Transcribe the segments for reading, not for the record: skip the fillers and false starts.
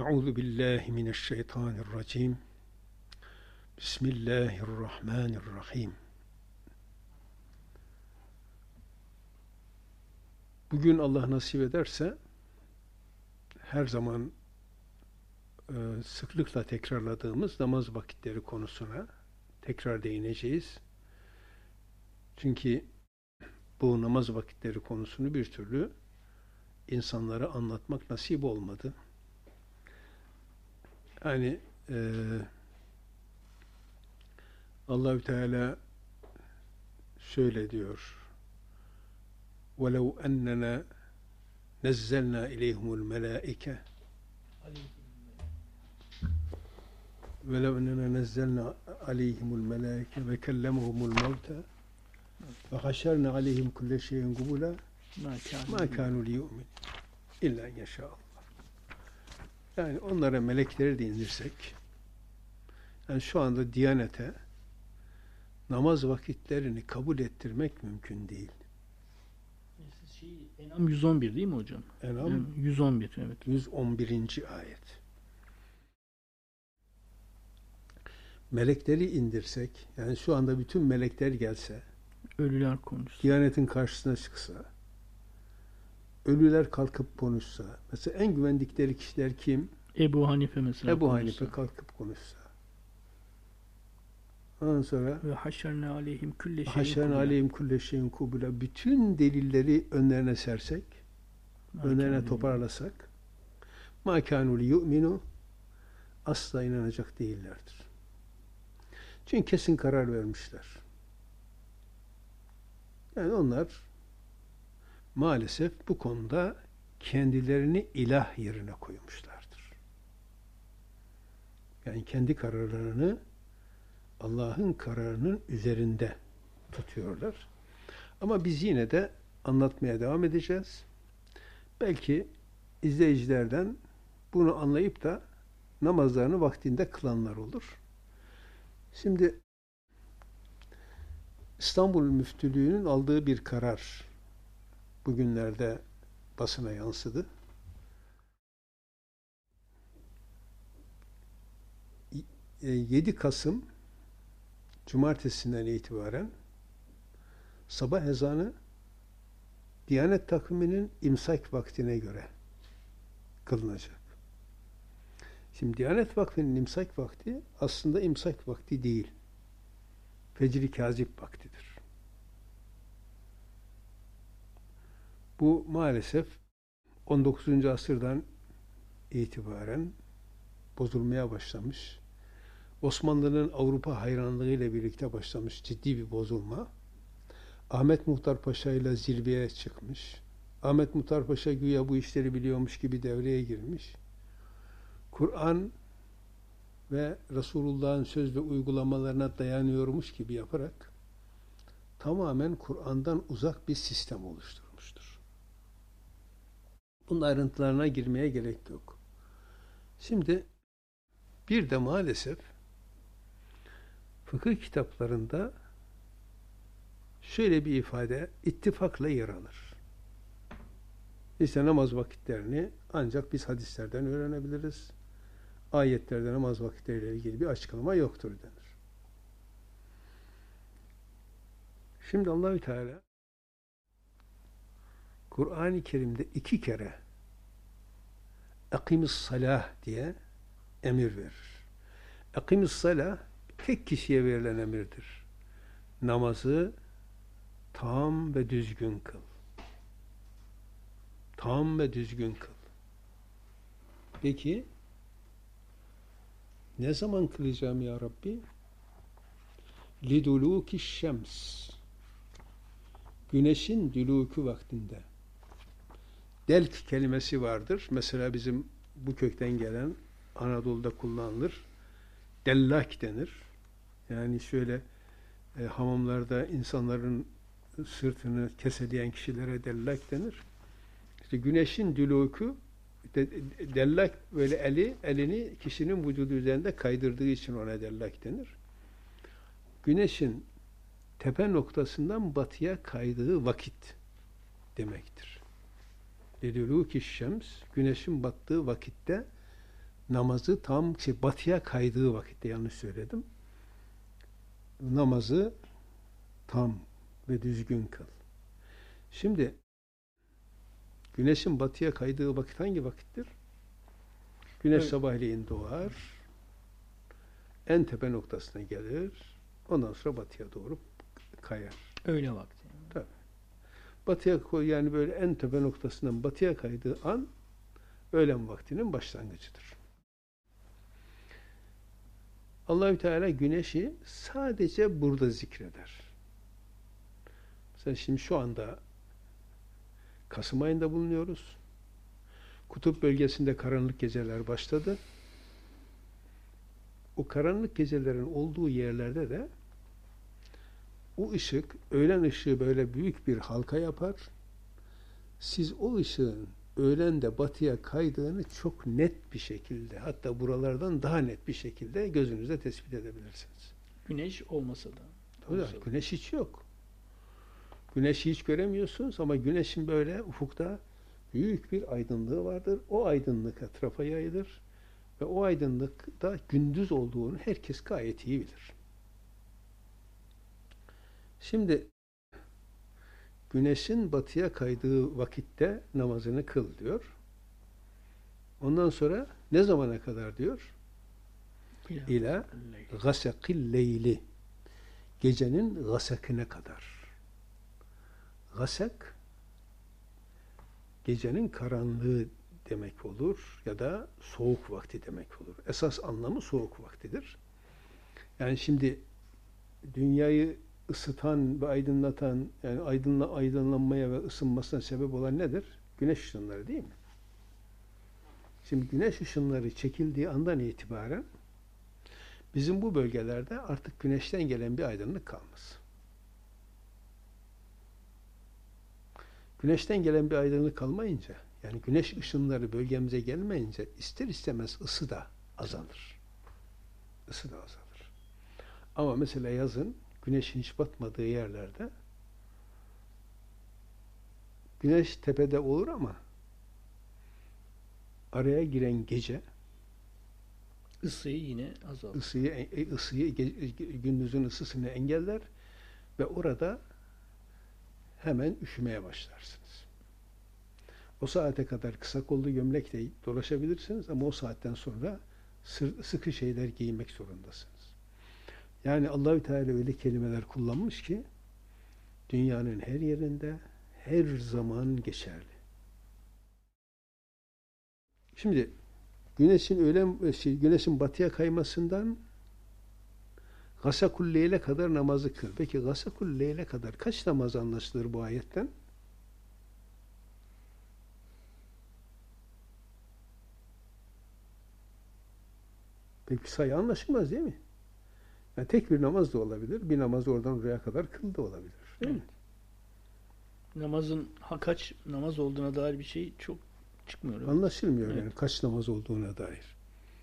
Euzu billahi mineşşeytanirracim. Bismillahirrahmanirrahim. Bugün Allah nasip ederse her zaman sıklıkla tekrarladığımız namaz vakitleri konusuna tekrar değineceğiz. Çünkü bu namaz vakitleri konusunu bir türlü insanlara anlatmak nasip olmadı. Yani Allahü Teala şöyle diyor: وَلَوْ أَنَّنَا نَزَّلْنَا إِلَيْهِمُ الْمَلَائِكَةَ وَلَوْ أَنَّنَا نَزَّلْنَا عَلَيْهِمُ الْمَلَائِكَةَ وَكَلَّمَهُمُ الْمَوْتَى وَحَشَرْنَا عَلَيْهِمْ كُلَّ شَيْءٍ قُبُلًا مَا كَانُوا لِيُؤْمِنُوا إِلَّا أَنْ يَشَاءَ اللّٰهُ. Yani onlara melekleri de indirsek, yani şu anda Diyanete namaz vakitlerini kabul ettirmek mümkün değil. En'am 111 değil mi hocam? En'am 111, evet. 111. ayet. Melekleri indirsek, yani şu anda bütün melekler gelse, Ölüler konuşsa, Diyanetin karşısına çıksa, ölüler kalkıp konuşsa, mesela en güvendikleri kişiler kim? Ebu Hanife mesela Ebu konuşsa. Hanife kalkıp konuşsa. Ondan sonra Ve haşerne aleyhim külle şeyin haşern kubula. aleyhim kulle şeyin kubula, bütün delilleri önlerine sersek, önlerine toparlasak, ma kânû liyu'minu, asla inanacak değillerdir. Çünkü kesin karar vermişler. Yani onlar maalesef bu konuda kendilerini ilah yerine koymuşlardır. Yani kendi kararlarını Allah'ın kararının üzerinde tutuyorlar. Ama biz yine de anlatmaya devam edeceğiz. Belki izleyicilerden bunu anlayıp da namazlarını vaktinde kılanlar olur. Şimdi İstanbul Müftülüğü'nün aldığı bir karar bugünlerde basına yansıdı. 7 Kasım Cumartesinden itibaren sabah ezanı Diyanet takviminin imsak vaktine göre kılınacak. Şimdi Diyanet Vakfı'nın imsak vakti aslında imsak vakti değil. Fecr-i Kazip vaktidir. Bu maalesef 19. asırdan itibaren bozulmaya başlamış. Osmanlı'nın Avrupa hayranlığıyla birlikte başlamış ciddi bir bozulma. Ahmet Muhtar Paşa ile zirveye çıkmış. Ahmet Muhtar Paşa güya bu işleri biliyormuş gibi devreye girmiş. Kur'an ve Resulullah'ın söz ve uygulamalarına dayanıyormuş gibi yaparak tamamen Kur'an'dan uzak bir sistem oluşturmuştur. Bunun ayrıntılarına girmeye gerek yok. Şimdi bir de maalesef fıkıh kitaplarında şöyle bir ifade ittifakla yer alır. İşte namaz vakitlerini ancak biz hadislerden öğrenebiliriz. Ayetlerde namaz vakitleriyle ilgili bir açıklama yoktur denir. Şimdi Allahü Teala Kur'an-ı Kerim'de 2 kere "Akimis salah" diye emir verir. Akimis salah tek kişiye verilen emirdir. Namazı tam ve düzgün kıl. Tam ve düzgün kıl. Peki ne zaman kılacağım ya Rabbi? Liduluki şems. Güneşin dülûkü vaktinde. Delk kelimesi vardır. Mesela bizim bu kökten gelen Anadolu'da kullanılır. Dellak denir. Yani şöyle hamamlarda insanların sırtını keseleyen kişilere dellak denir. İşte güneşin dülûkü, dellak böyle elini kişinin vücudu üzerinde kaydırdığı için ona dellak denir. Güneşin tepe noktasından batıya kaydığı vakit demektir. Lidulûki şems, güneşin battığı vakitte namazı tam batıya kaydığı vakitte, yanlış söyledim. Namazı tam ve düzgün kıl. Şimdi güneşin batıya kaydığı vakit hangi vakittir? Güneş Evet. sabahleyin doğar, en tepe noktasına gelir, ondan sonra batıya doğru kayar. Öğle vakti. Tabii. Batıya yani böyle en tepe noktasından batıya kaydığı an öğlen vaktinin başlangıcıdır. Allahü Teala güneşi sadece burada zikreder. Mesela şimdi şu anda Kasım ayında bulunuyoruz. Kutup bölgesinde karanlık geceler başladı. O karanlık gecelerin olduğu yerlerde de o ışık, öğlen ışığı böyle büyük bir halka yapar. Siz o ışığın öğlende batıya kaydığını çok net bir şekilde, hatta buralardan daha net bir şekilde gözünüzde tespit edebilirsiniz. Güneş olmasa da. Tabii, güneş hiç yok. Güneşi hiç göremiyorsunuz ama güneşin böyle ufukta büyük bir aydınlığı vardır. O aydınlık etrafa yayılır ve o aydınlıkta gündüz olduğunu herkes gayet iyi bilir. Şimdi güneşin batıya kaydığı vakitte namazını kıl diyor. Ondan sonra ne zamana kadar diyor? İlâ gasakil leyli. Gecenin gasakine kadar. Gasak, gecenin karanlığı demek olur ya da soğuk vakti demek olur. Esas anlamı soğuk vaktidir. Yani şimdi dünyayı ısıtan ve aydınlatan, yani aydınlanmaya ve ısınmasına sebep olan nedir? Güneş ışınları değil mi? Şimdi güneş ışınları çekildiği andan itibaren bizim bu bölgelerde artık güneşten gelen bir aydınlık kalmaz. Güneşten gelen bir aydınlık kalmayınca, yani güneş ışınları bölgemize gelmeyince ister istemez ısı da azalır. Isı da azalır. Ama mesela yazın güneşin hiç batmadığı yerlerde güneş tepede olur ama araya giren gece ısıyı yine azaltır. ısıyı gündüzün ısısını engeller ve orada hemen üşümeye başlarsınız. O saate kadar kısa kollu gömlekle dolaşabilirsiniz ama o saatten sonra sıkı şeyler giymek zorundasınız. Yani Allahü Teala öyle kelimeler kullanmış ki dünyanın her yerinde her zaman geçerli. Şimdi güneşin batıya kaymasından Gasakul Leyl'e kadar namazı kıl. Peki Gasakul Leyl'e kadar kaç namaz anlaşılır bu ayetten? Peki sayı anlaşılmaz değil mi? Yani tek bir namaz da olabilir. Bir namaz oradan oraya kadar kıl da olabilir. Değil mi? Namazın kaç namaz olduğuna dair bir şey çok çıkmıyor. Anlaşılmıyor yani kaç namaz olduğuna dair.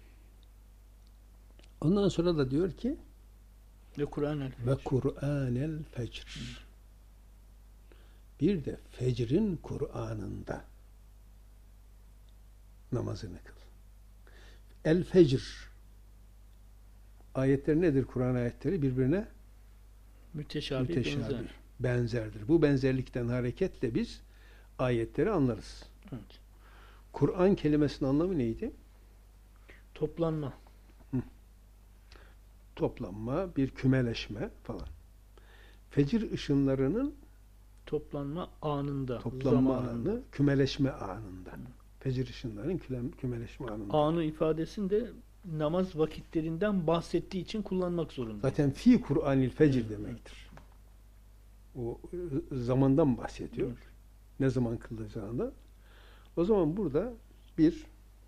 Ondan sonra da diyor ki Ve Kur'an-el ve Kur'anel fecr. Bir de fecrin Kur'an'ında namazını kıl. El fecr. Ayetler nedir Kur'an ayetleri? Birbirine müteşabih. Benzerdir. Bu benzerlikten hareketle biz ayetleri anlarız. Evet. Kur'an kelimesinin anlamı neydi? Toplanma. Toplanma, bir kümeleşme falan. Fecir ışınlarının toplanma anında. Toplanma anı, kümeleşme anında. Fecir ışınlarının kümeleşme anında. Anı ifadesinde namaz vakitlerinden bahsettiği için kullanmak zorunda. Zaten fi Kur'anil fecir demektir. O zamandan bahsediyor. Evet. Ne zaman kılacağını. O zaman burada bir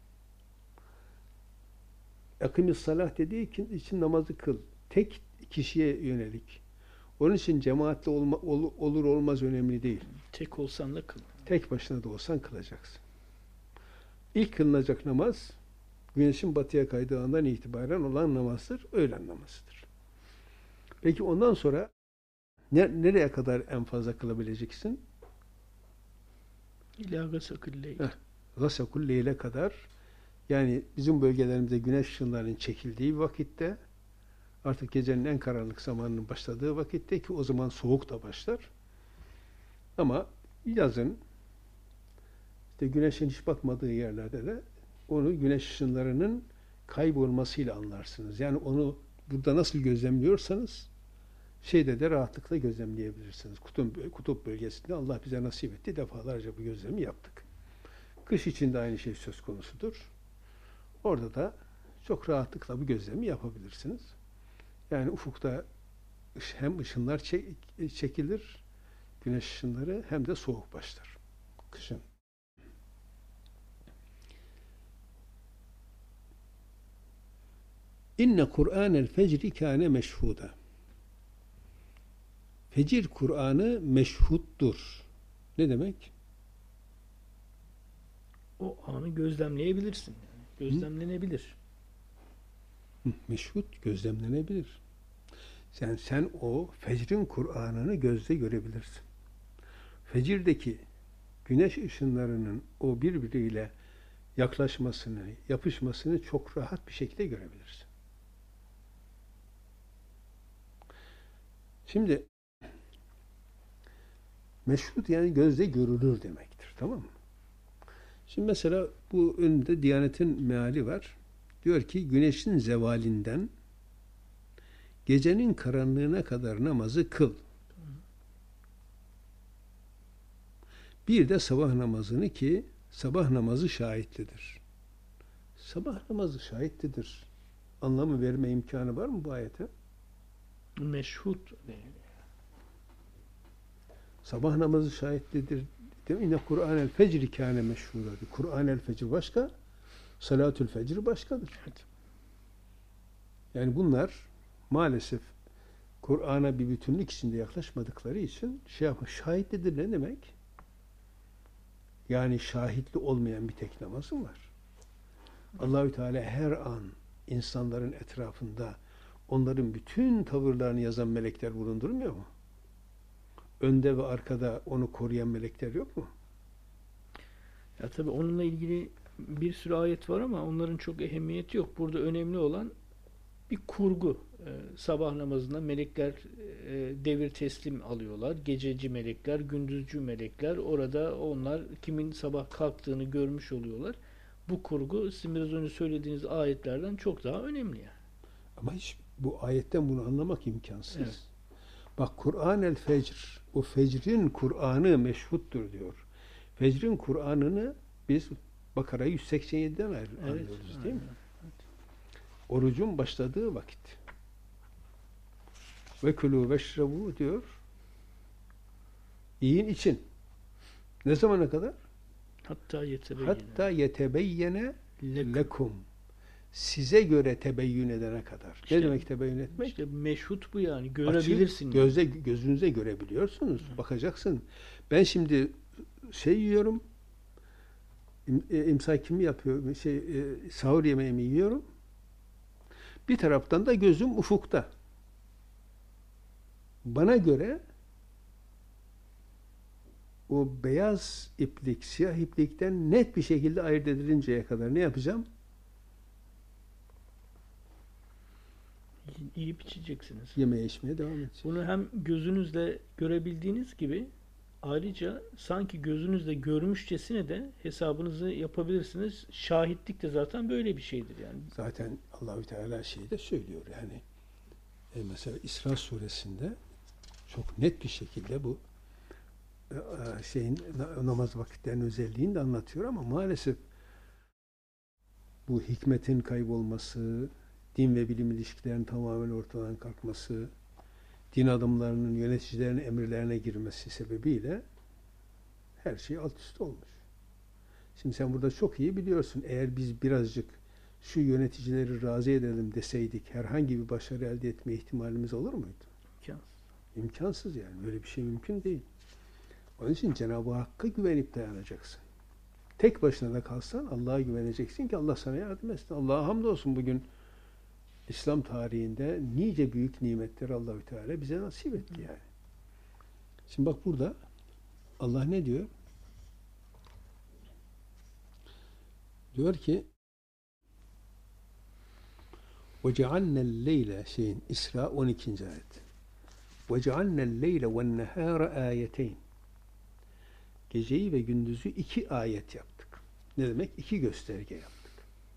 akimis salah dediği için namazı kıl. Tek kişiye yönelik. Onun için cemaatle olur olmaz önemli değil. Tek olsan da kıl. Tek başına da olsan kılacaksın. İlk kılınacak namaz güneşin batıya kaydığı andan itibaren olan namazdır. Öğlen namazıdır. Peki ondan sonra nereye kadar en fazla kılabileceksin? İlâ gasakul leyl. Gasakul leyle kadar, Yani bizim bölgelerimizde güneş ışınlarının çekildiği vakitte, artık gecenin en karanlık zamanının başladığı vakitte, ki o zaman soğuk da başlar. Ama yazın işte güneşin hiç batmadığı yerlerde de onu güneş ışınlarının kaybolmasıyla anlarsınız. Yani onu burada nasıl gözlemliyorsanız şeyde de rahatlıkla gözlemleyebilirsiniz. Kutup bölgesinde Allah bize nasip etti. Defalarca bu gözlemi yaptık. Kış için de aynı şey söz konusudur. Orada da çok rahatlıkla bu gözlemi yapabilirsiniz. Yani ufukta hem ışınlar çekilir, güneş ışınları, hem de soğuk başlar kışın. İnne Kur'anel fecri kâne meşhuda. Fecir Kur'an'ı meşhuttur. Ne demek? O anı gözlemleyebilirsin. Yani. Gözlemlenebilir. Meşhut, gözlemlenebilir. Sen o fecrin Kur'an'ını gözle görebilirsin. Fecirdeki güneş ışınlarının o birbiriyle yaklaşmasını, yapışmasını çok rahat bir şekilde görebilirsin. Şimdi meşhut yani gözle görülür demektir. Tamam mı? Şimdi mesela bu önünde Diyanet'in meali var. Diyor ki güneşin zevalinden gecenin karanlığına kadar namazı kıl. Bir de sabah namazını, ki sabah namazı şahitlidir. Sabah namazı şahitlidir. Anlamı verme imkanı var mı bu ayete? Meşhut. Sabah namazı şahitlidir. İnne Kur'anel fecri kâne meşhûra. Kur'anel fecr başka, salatül fecr başkadır. Evet. Yani bunlar maalesef Kur'an'a bir bütünlük içinde yaklaşmadıkları için şahitlidir ne demek? Yani şahitli olmayan bir tek namazı var. Allahü Teala her an insanların etrafında onların bütün tavırlarını yazan melekler bulundurmuyor mu? Önde ve arkada onu koruyan melekler yok mu? Ya tabii onunla ilgili bir sürü ayet var ama onların çok ehemmiyeti yok. Burada önemli olan bir kurgu. Sabah namazında melekler devir teslim alıyorlar. Gececi melekler, gündüzcü melekler. Orada onlar kimin sabah kalktığını görmüş oluyorlar. Bu kurgu sizin biraz önce söylediğiniz ayetlerden çok daha önemli yani. Ama hiç bu ayetten bunu anlamak imkansız. Evet. Bak Kur'an-el Fecr, o fecrin Kur'an'ı meşhuttur diyor. Fecrin Kur'an'ını biz Bakara 187'den anlıyoruz değil mi? Evet. Orucun başladığı vakit. Ve külû veşrebû diyor. Yiyin için. Ne zamana kadar? Hatta yetebeyyene lekum. Size göre tebeyyün edene kadar. İşte, ne demek tebeyyün etmek? İşte meşhut bu yani. Görebilirsin. Gözünüze görebiliyorsunuz. Bakacaksın. Ben şimdi yiyorum. İmsak kimi yapıyor? Sahur yemeğimi yiyorum. Bir taraftan da gözüm ufukta. Bana göre o beyaz iplik, siyah iplikten net bir şekilde ayırt edilinceye kadar ne yapacağım? Yiyip içeceksiniz. Yemeye içmeye devam edeceğiz. Bunu hem gözünüzle görebildiğiniz gibi ayrıca sanki gözünüzle görmüşçesine de hesabınızı yapabilirsiniz. Şahitlik de zaten böyle bir şeydir yani. Zaten Allahü Teala şeyi de söylüyor yani. Mesela İsra suresinde çok net bir şekilde bu namaz vakitlerinin özelliğini de anlatıyor ama maalesef bu hikmetin kaybolması, din ve bilim ilişkilerinin tamamen ortadan kalkması, din adamlarının yöneticilerin emirlerine girmesi sebebiyle her şey alt üst olmuş. Şimdi sen burada çok iyi biliyorsun, eğer biz birazcık şu yöneticileri razı edelim deseydik herhangi bir başarı elde etme ihtimalimiz olur muydu? İmkansız. İmkansız yani. Böyle bir şey mümkün değil. Onun için Cenab-ı Hakk'a güvenip dayanacaksın. Tek başına da kalsan Allah'a güveneceksin ki Allah sana yardım etsin. Allah'a hamdolsun bugün İslam tarihinde nice büyük nimetleri Allahü Teala bize nasip etti yani. Şimdi bak burada Allah ne diyor? Diyor ki Ve cealnel leyle şeyin İsra 12. ayet. Ve cealnel leyle ve nehâre âyeteyn. Geceyi ve gündüzü iki ayet yaptık. Ne demek? İki gösterge yaptık.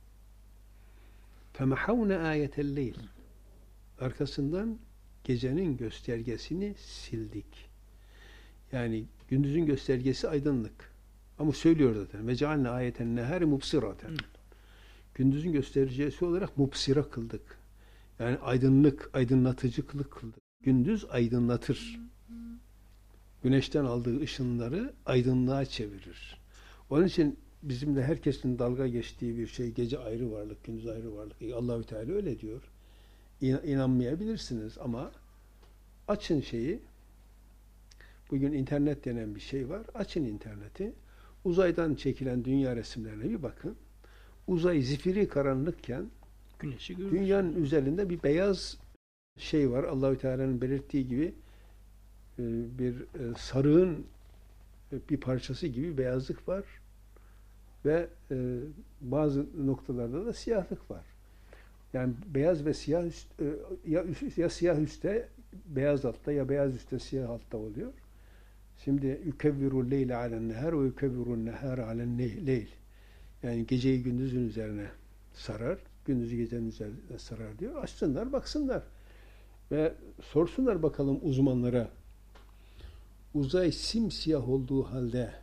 Femehâvne âyetel leyl. Arkasından gecenin göstergesini sildik. Yani gündüzün göstergesi aydınlık. Ama söylüyor zaten. Ve cealne ayeten nehâri mubsiraten. Gündüzün göstergesi olarak mubsira kıldık. Yani aydınlık, aydınlatıcı kıldık. Gündüz aydınlatır. Güneşten aldığı ışınları aydınlığa çevirir. Onun için bizimle herkesin dalga geçtiği bir şey gece ayrı varlık, gündüz ayrı varlık. Allah-u Teala öyle diyor. İnanmayabilirsiniz ama açın şeyi. Bugün internet denen bir şey var. Açın interneti. Uzaydan çekilen dünya resimlerine bir bakın. Uzay zifiri karanlıkken Güneşi görürüz. dünyanın üzerinde bir beyaz şey var. Allah-u Teala'nın belirttiği gibi bir sarığın bir parçası gibi beyazlık var ve bazı noktalarda da siyahlık var. Yani beyaz ve siyah ya siyah üstte beyaz altta ya beyaz üstte siyah altta oluyor. Şimdi yukevvirul leyle alen nehar ve yukevvirul nehar alen leyl. Yani geceyi gündüzün üzerine sarar, gündüzü gecenin üzerine sarar diyor. Açsınlar, baksınlar ve sorsunlar bakalım uzmanlara. Uzay simsiyah olduğu halde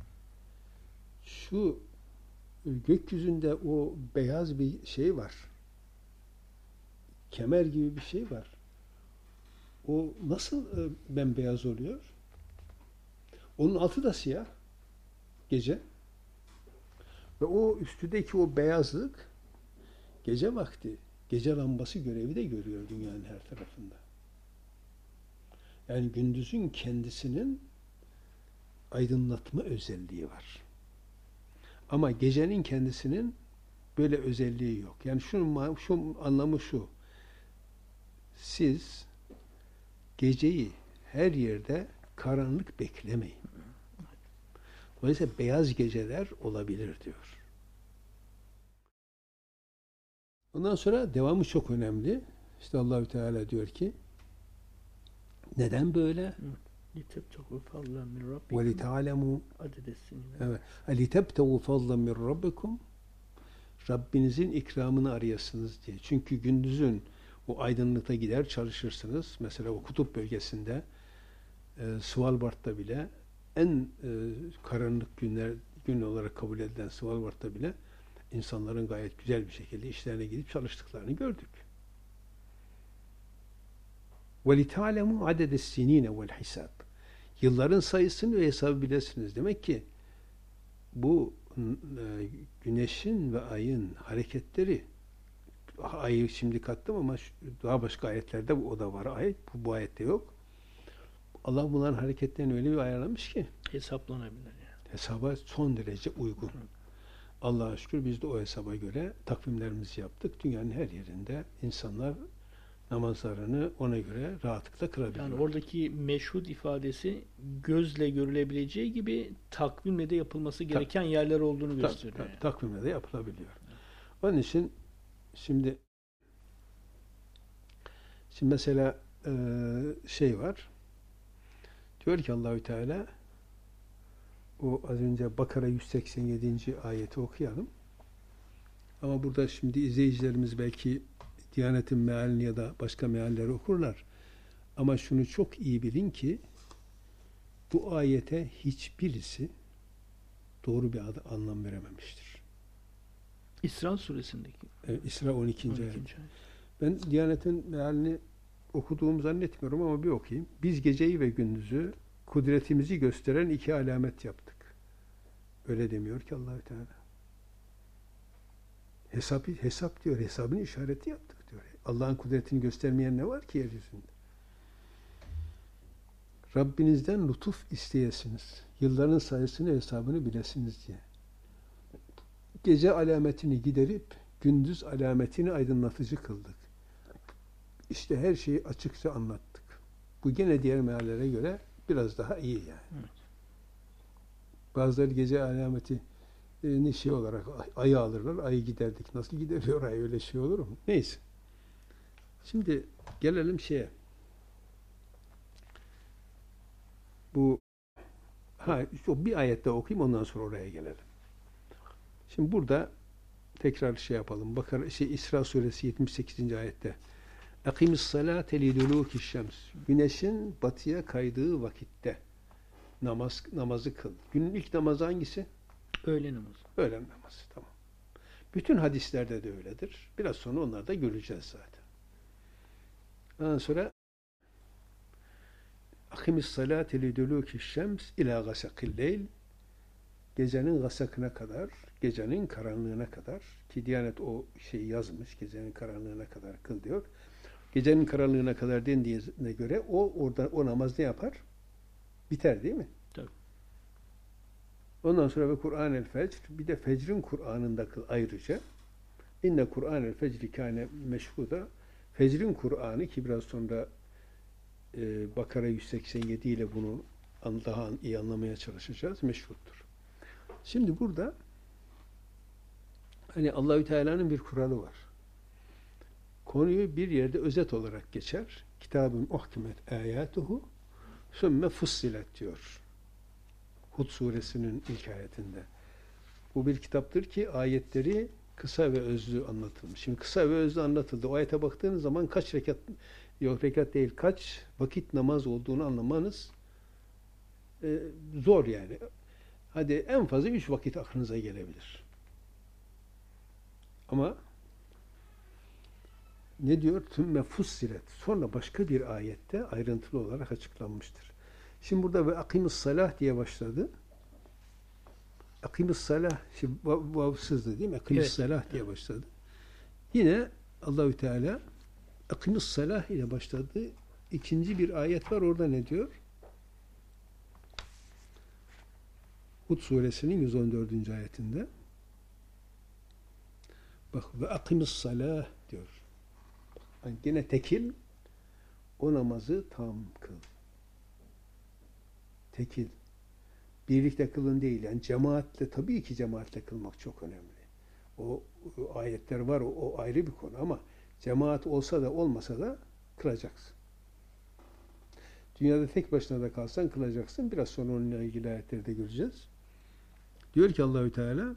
şu gökyüzünde o beyaz bir şey var. Kemer gibi bir şey var. O nasıl bembeyaz oluyor? Onun altı da siyah. Gece. Ve o üstündeki o beyazlık gece vakti, gece lambası görevi de görüyor dünyanın her tarafında. Yani gündüzün kendisinin aydınlatma özelliği var. Ama gecenin kendisinin böyle özelliği yok. Yani şu anlamı şu. Siz geceyi her yerde karanlık beklemeyin. Dolayısıyla beyaz geceler olabilir diyor. Ondan sonra devamı çok önemli. İşte Allahü Teala diyor ki neden böyle? لِتَبْتَغُوا فَضْلًا مِنْ رَبِّكُمْ وَلِتَعْلَمُوا عَدَدَ السِّنِينَ. Evet. لِتَبْتَغُوا فَضْلًا مِنْ رَبِّكُمْ Rabbinizin ikramını arayasınız diye. Çünkü gündüzün o aydınlıkta gider çalışırsınız. Mesela o kutup bölgesinde Svalbard'da bile en karanlık gün olarak kabul edilen Svalbard'da bile insanların gayet güzel bir şekilde işlerine gidip çalıştıklarını gördük. وَلِتَعْلَمُوا عَدَدَ السِّن۪ينَ وَالْحِسَابِ Yılların sayısını ve hesabı bilesiniz. Demek ki bu güneşin ve ayın hareketleri, ayı şimdi kattım ama daha başka ayetlerde o da var ayet. Bu ayette yok. Allah bunların hareketlerini öyle bir ayarlamış ki Hesaplanabilir yani. hesaba son derece uygun. Allah'a şükür biz de o hesaba göre takvimlerimizi yaptık. Dünyanın her yerinde insanlar namazlarını ona göre rahatlıkla kılabiliyor. Yani oradaki meşhud ifadesi gözle görülebileceği gibi takvimle de yapılması gereken yerler olduğunu gösteriyor. Yani. Takvimle de yapılabiliyor. Onun için şimdi mesela şey var. Diyor ki Allahü Teala o az önce Bakara 187. ayeti okuyalım. Ama burada şimdi izleyicilerimiz belki Diyanet'in mealini ya da başka mealleri okurlar. Ama şunu çok iyi bilin ki bu ayete hiçbirisi doğru bir anlam verememiştir. İsra suresindeki. İsra 12. ayet. Ben Diyanet'in mealini okuduğumu zannetmiyorum ama bir okuyayım. Biz geceyi ve gündüzü kudretimizi gösteren iki alamet yaptık. Öyle demiyor ki Allah-u Teala. Hesap diyor. Hesabın işareti yaptık diyor. Allah'ın kudretini göstermeyen ne var ki yeryüzünde? Rabbinizden lütuf isteyesiniz. Yılların sayısını hesabını bilesiniz diye. Gece alametini giderip gündüz alametini aydınlatıcı kıldık. İşte her şeyi açıkça anlattık. Bu gene diğer meallere göre biraz daha iyi yani. Evet. Bazıları gece alameti şey olarak ayı alırlar. Ayı giderdik. Nasıl gideriyor ayı? Öyle şey olur mu? Neyse. Şimdi gelelim şeye. Bu işte bir ayette okuyayım, ondan sonra oraya gelelim. Şimdi burada tekrar şey yapalım. İsra suresi 78. ayette. Akimis salate lidulukiş şems. Güneşin batıya kaydığı vakitte namazı kıl. Günün ilk namazı hangisi? Öğle namazı. Öğlen namazı. Tamam. Bütün hadislerde de öyledir. Biraz sonra onları da göreceğiz zaten. Ondan sonra akimis salate lidulukiş şems ila gasakil leyl. Gecenin gasakına kadar, gecenin karanlığına kadar, ki Diyanet o şeyi yazmış, gecenin karanlığına kadar kıl diyor. Gecenin karanlığına kadar dendiğine göre o namaz ne yapar? Biter değil mi? Tabii. Ondan sonra ve Kur'an-el Fecr, bir de Fecr'in Kur'an'ında kıl ayrıca. İnne Kur'an-el Fecri kâne meşhuda. Fecr'in Kur'an'ı, ki biraz sonra Bakara 187 ile bunu daha iyi anlamaya çalışacağız, meşhurdur. Şimdi burada hani Allahü Teala'nın bir kuralı var. Konuyu bir yerde özet olarak geçer. Kitabın uhkimet ayatuhu sümme fussilet diyor. Hud suresinin ilk ayetinde. Bu bir kitaptır ki ayetleri kısa ve özlü anlatılmış. Şimdi kısa ve özlü anlatıldı. O ayete baktığınız zaman kaç rekat, yok rekat değil, kaç vakit namaz olduğunu anlamanız zor yani. Hadi en fazla 3 vakit aklınıza gelebilir. Ama ne diyor? Tümme fussilet. Sonra başka bir ayette ayrıntılı olarak açıklanmıştır. Şimdi burada ve akimus salah diye başladı. Akimus salah, şimdi vavsızdı değil mi? Akimus salah diye başladı. Yine Allahü Teala akimus salah ile başladı. İkinci bir ayet var. Orada ne diyor? Hud suresinin 114. ayetinde. Bak ve akimus salah diyor. Yani yine tekil, o namazı tam kıl. Tekil. Birlikte kılın değil. Yani cemaatle, tabii ki cemaatle kılmak çok önemli. O ayetler var, o ayrı bir konu ama cemaat olsa da olmasa da kılacaksın. Dünyada tek başına da kalsan kılacaksın. Biraz sonra onunla ilgili ayetleri de göreceğiz. Diyor ki Allahü Teala,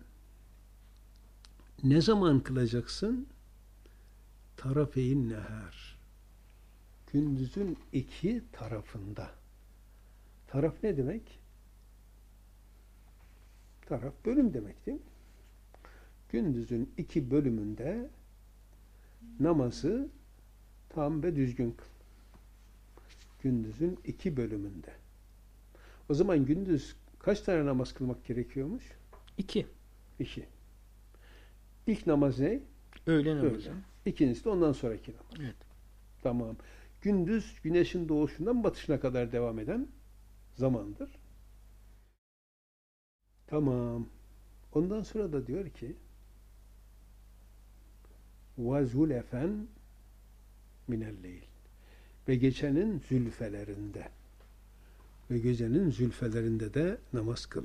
ne zaman kılacaksın? Tarafeyn nehar. Gündüzün iki tarafında. Taraf ne demek? Taraf bölüm demek değil mi? Gündüzün iki bölümünde namazı tam ve düzgün kıl. Gündüzün iki bölümünde. O zaman gündüz kaç tane namaz kılmak gerekiyormuş? 2. 2. İlk namaz ne? Öğle namazı. Öğle. İkincisi de ondan sonraki namaz. Evet. Tamam. Gündüz güneşin doğuşundan batışına kadar devam eden zamandır. Tamam. Ondan sonra da diyor ki وَزُلَفًا مِنَ اللَّيْلِ ve gecenin zülfelerinde ve gecenin zülfelerinde de namaz kıl.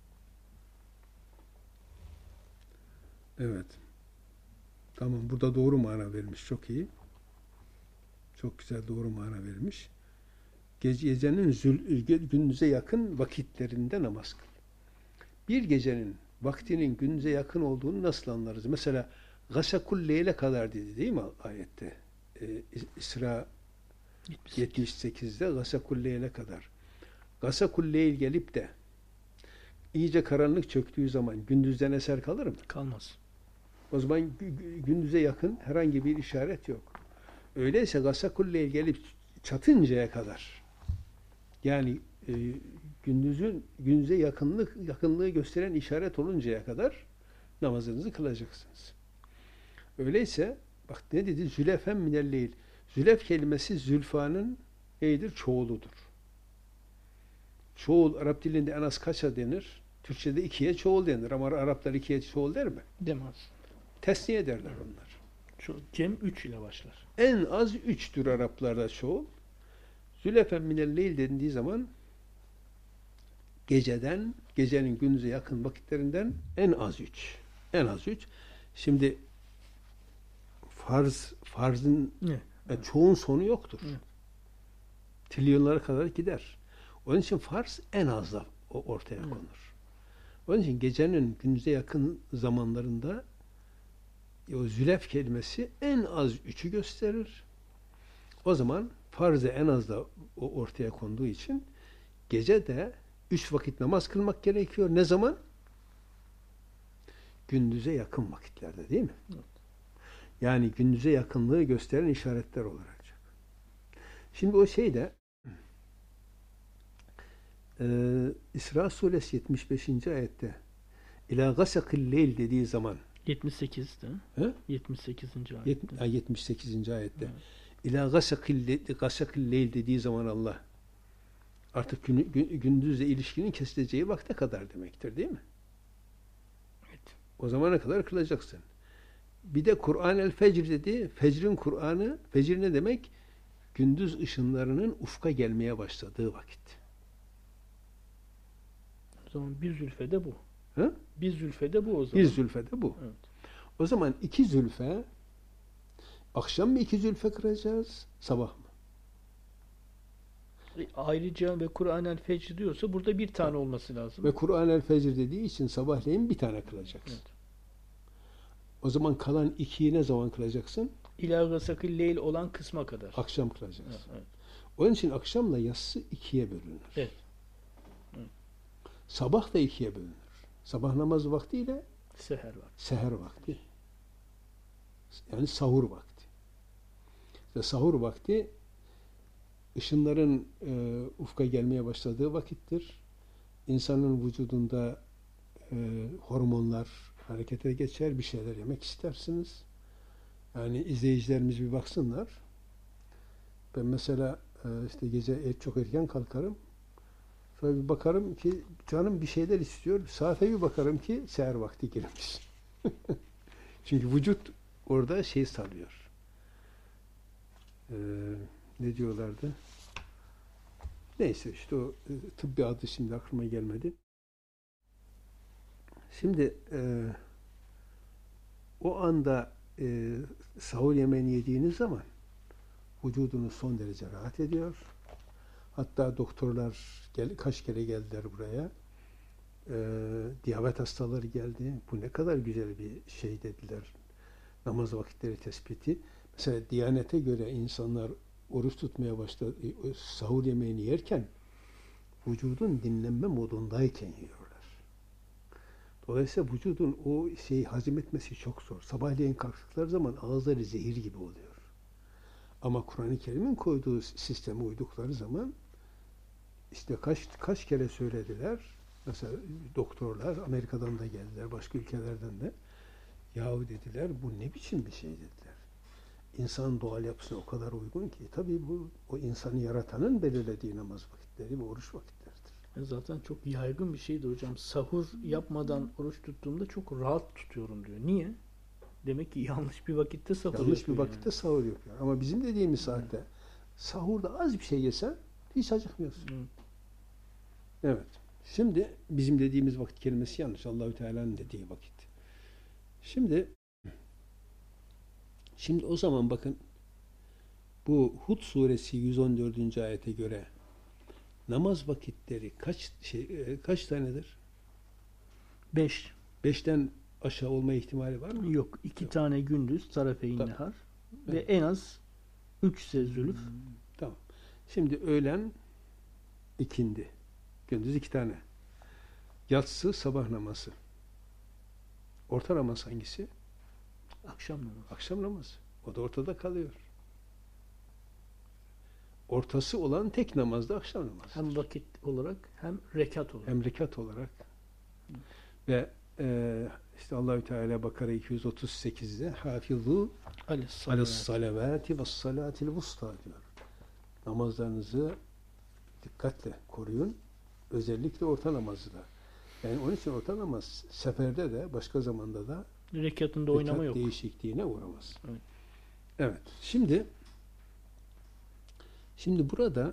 Evet. Tamam. Burada doğru mana vermiş. Çok iyi. Çok güzel doğru mana vermiş. Gecenin gündüze yakın vakitlerinde namaz kıl. Bir gecenin vaktinin gündüze yakın olduğunu nasıl anlarız? Mesela gasakul leyle kadar dedi değil mi ayette? İsra 78'de gasakul leyle kadar. Gasakul leyl gelip de iyice karanlık çöktüğü zaman gündüzden eser kalır mı? Kalmaz. O zaman gündüze yakın herhangi bir işaret yok. Öyleyse gasakul leyl gelip çatıncaya kadar, yani gündüze yakınlığı gösteren işaret oluncaya kadar namazınızı kılacaksınız. Öyleyse bak ne dedi? Zülefen minelleyl. Zülef kelimesi zülfanın neydir? Çoğuludur. Çoğul Arap dilinde en az kaça denir? Türkçe'de 2'ye çoğul denir ama Araplar 2'ye çoğul der mi? Demez. Tesniye derler onlar. Cem 3 ile başlar. En az 3'tür Araplarda çoğul. Zülefen minelleyl dendiği zaman gecenin gündüze yakın vakitlerinden en az 3. En az 3. Şimdi farzın Ne? Çoğun sonu yoktur. Evet. Trilyonlara kadar gider. Onun için farz en az da ortaya konur. Onun için gecenin gündüze yakın zamanlarında o zülef kelimesi en az 3'ü gösterir. O zaman farz-ı en az da o ortaya konduğu için gece de 3 vakit namaz kılmak gerekiyor. Ne zaman? Gündüze yakın vakitlerde, değil mi? Evet. Yani gündüze yakınlığı gösteren işaretler olarak. Şimdi o şeyde İsra suresi 75. ayette İlâ gasakil leyl dediği zaman 78'de. He? 78. ayette. 78. ayette Evet. İlâ gasakil leyl dediği zaman Allah artık gündüzle ilişkinin kesileceği vakte kadar demektir, değil mi? Evet. O zamana kadar kılacaksın. Bir de Kur'an el fecr dedi. Fecrin Kur'an'ı, fecr ne demek? Gündüz ışınlarının ufka gelmeye başladığı vakit. O zaman bir zülfede bu. Hı? Bir zülfede bu o zaman. Bir zülfede bu. Evet. O zaman 2 zülfe akşam mı 2 zülfe kıracağız? Sabah mı? Ayrıca ve Kur'an el fecr diyorsa burada bir tane olması lazım. Ve Kur'an el fecr dediği için sabahleyin bir tane kılacaksın. Evet. O zaman kalan 2'yi ne zaman kılacaksın? İlâ gasakil leyl olan kısma kadar. Akşam kılacaksın. Evet, evet. Onun için akşamla yatsı 2'ye bölünür. Evet. Evet. Sabah da 2'ye bölünür. Sabah namazı vaktiyle Seher var. seher vakti. Yani sahur vakti. İşte sahur vakti ışınların ufka gelmeye başladığı vakittir. İnsanın vücudunda hormonlar harekete geçer. Bir şeyler yemek istersiniz. Yani izleyicilerimiz bir baksınlar. Ben mesela işte gece çok erken kalkarım. Sonra bir bakarım ki canım bir şeyler istiyor. Saate bir bakarım ki seher vakti girmiş. Çünkü vücut orada şey salıyor. Ne diyorlardı? Neyse işte o tıbbi adı şimdi aklıma gelmedi. Şimdi o anda sahur yemeğini yediğiniz zaman vücudunuz son derece rahat ediyor. Hatta doktorlar kaç kere geldiler buraya. Diyabet hastaları geldi. Bu ne kadar güzel bir şey dediler. Namaz vakitleri tespiti. Mesela Diyanete göre insanlar oruç tutmaya başladı. Sahur yemeğini yerken vücudun dinlenme modundayken yiyorlar. Dolayısıyla vücudun o şeyi hazmetmesi çok zor. Sabahleyin kalktıkları zaman ağızları zehir gibi oluyor. Ama Kur'an-ı Kerim'in koyduğu sisteme uydukları zaman işte kaç kere söylediler. Mesela doktorlar Amerika'dan da geldiler, başka ülkelerden de. Yahu dediler, bu ne biçim bir şey dediler. İnsanın doğal yapısına o kadar uygun ki. Tabii bu o insanı yaratanın belirlediği namaz vakitleri ve oruç vakitleridir. Zaten çok yaygın bir şeydi hocam. Sahur yapmadan oruç tuttuğumda çok rahat tutuyorum diyor. Niye? Demek ki yanlış bir vakitte sahur Yanlış bir yapıyor vakitte sahur yapıyor. Ama bizim dediğimiz saatte sahurda az bir şey yesen hiç acıkmıyorsun. Evet. Şimdi bizim dediğimiz vakit kelimesi yanlış. Allahü Teala'nın dediği vakit. Şimdi o zaman bakın bu Hud suresi 114. ayete göre namaz vakitleri kaç tanedir? 5. 5'ten aşağı olma ihtimali var mı? Yok. 2 tane gündüz tarafeyn Tamam. nehar Evet. ve en az 3 ise zülüf. Tamam. Şimdi öğlen ikindi. Gündüz 2 tane. Yatsı sabah namazı. Orta namaz hangisi? Akşam namazı. Akşam namazı. O da ortada kalıyor. Ortası olan tek namaz da akşam namazı. Hem vakit olarak hem rekat olarak. Hem rekat olarak. Ve işte Allahü Teala Bakara 238'de hafizu alas salavati ve salatil vusta diyor. Namazlarınızı dikkatle koruyun. Özellikle orta namazı da. Yani onun için orta namaz seferde de başka zamanda da Rekatında oynama yok. değişikliğine uğramaz. Evet. Evet. Şimdi burada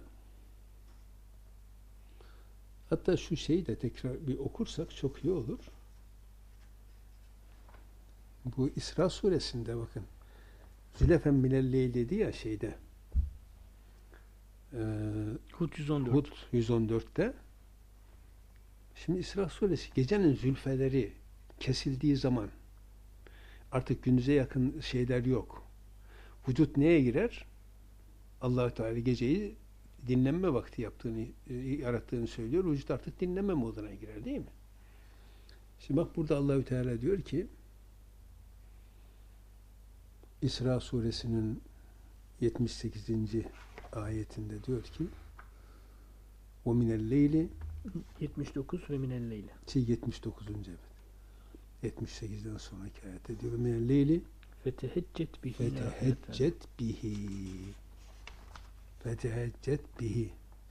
hatta şu şeyi de tekrar bir okursak çok iyi olur. Bu İsra suresinde bakın Zülefen minel-leyl dedi ya şeyde. Hud 114. Hud 114'te. Şimdi İsra suresi gecenin zülfeleri kesildiği zaman artık gündüze yakın şeyler yok. Vücut neye girer? Allah-u Teala geceyi dinlenme vakti yarattığını söylüyor. Vücut artık dinlenme moduna girer değil mi? Şimdi bak burada Allah-u Teala diyor ki İsra suresinin 78. ayetinde diyor ki o minel-leyli 79 ve minel-leyli. 79. evet. 78'den sonraki ayette diyor minel-leyli Feteheccet bihi. Feteheccet bihi. Feteheccet bihi.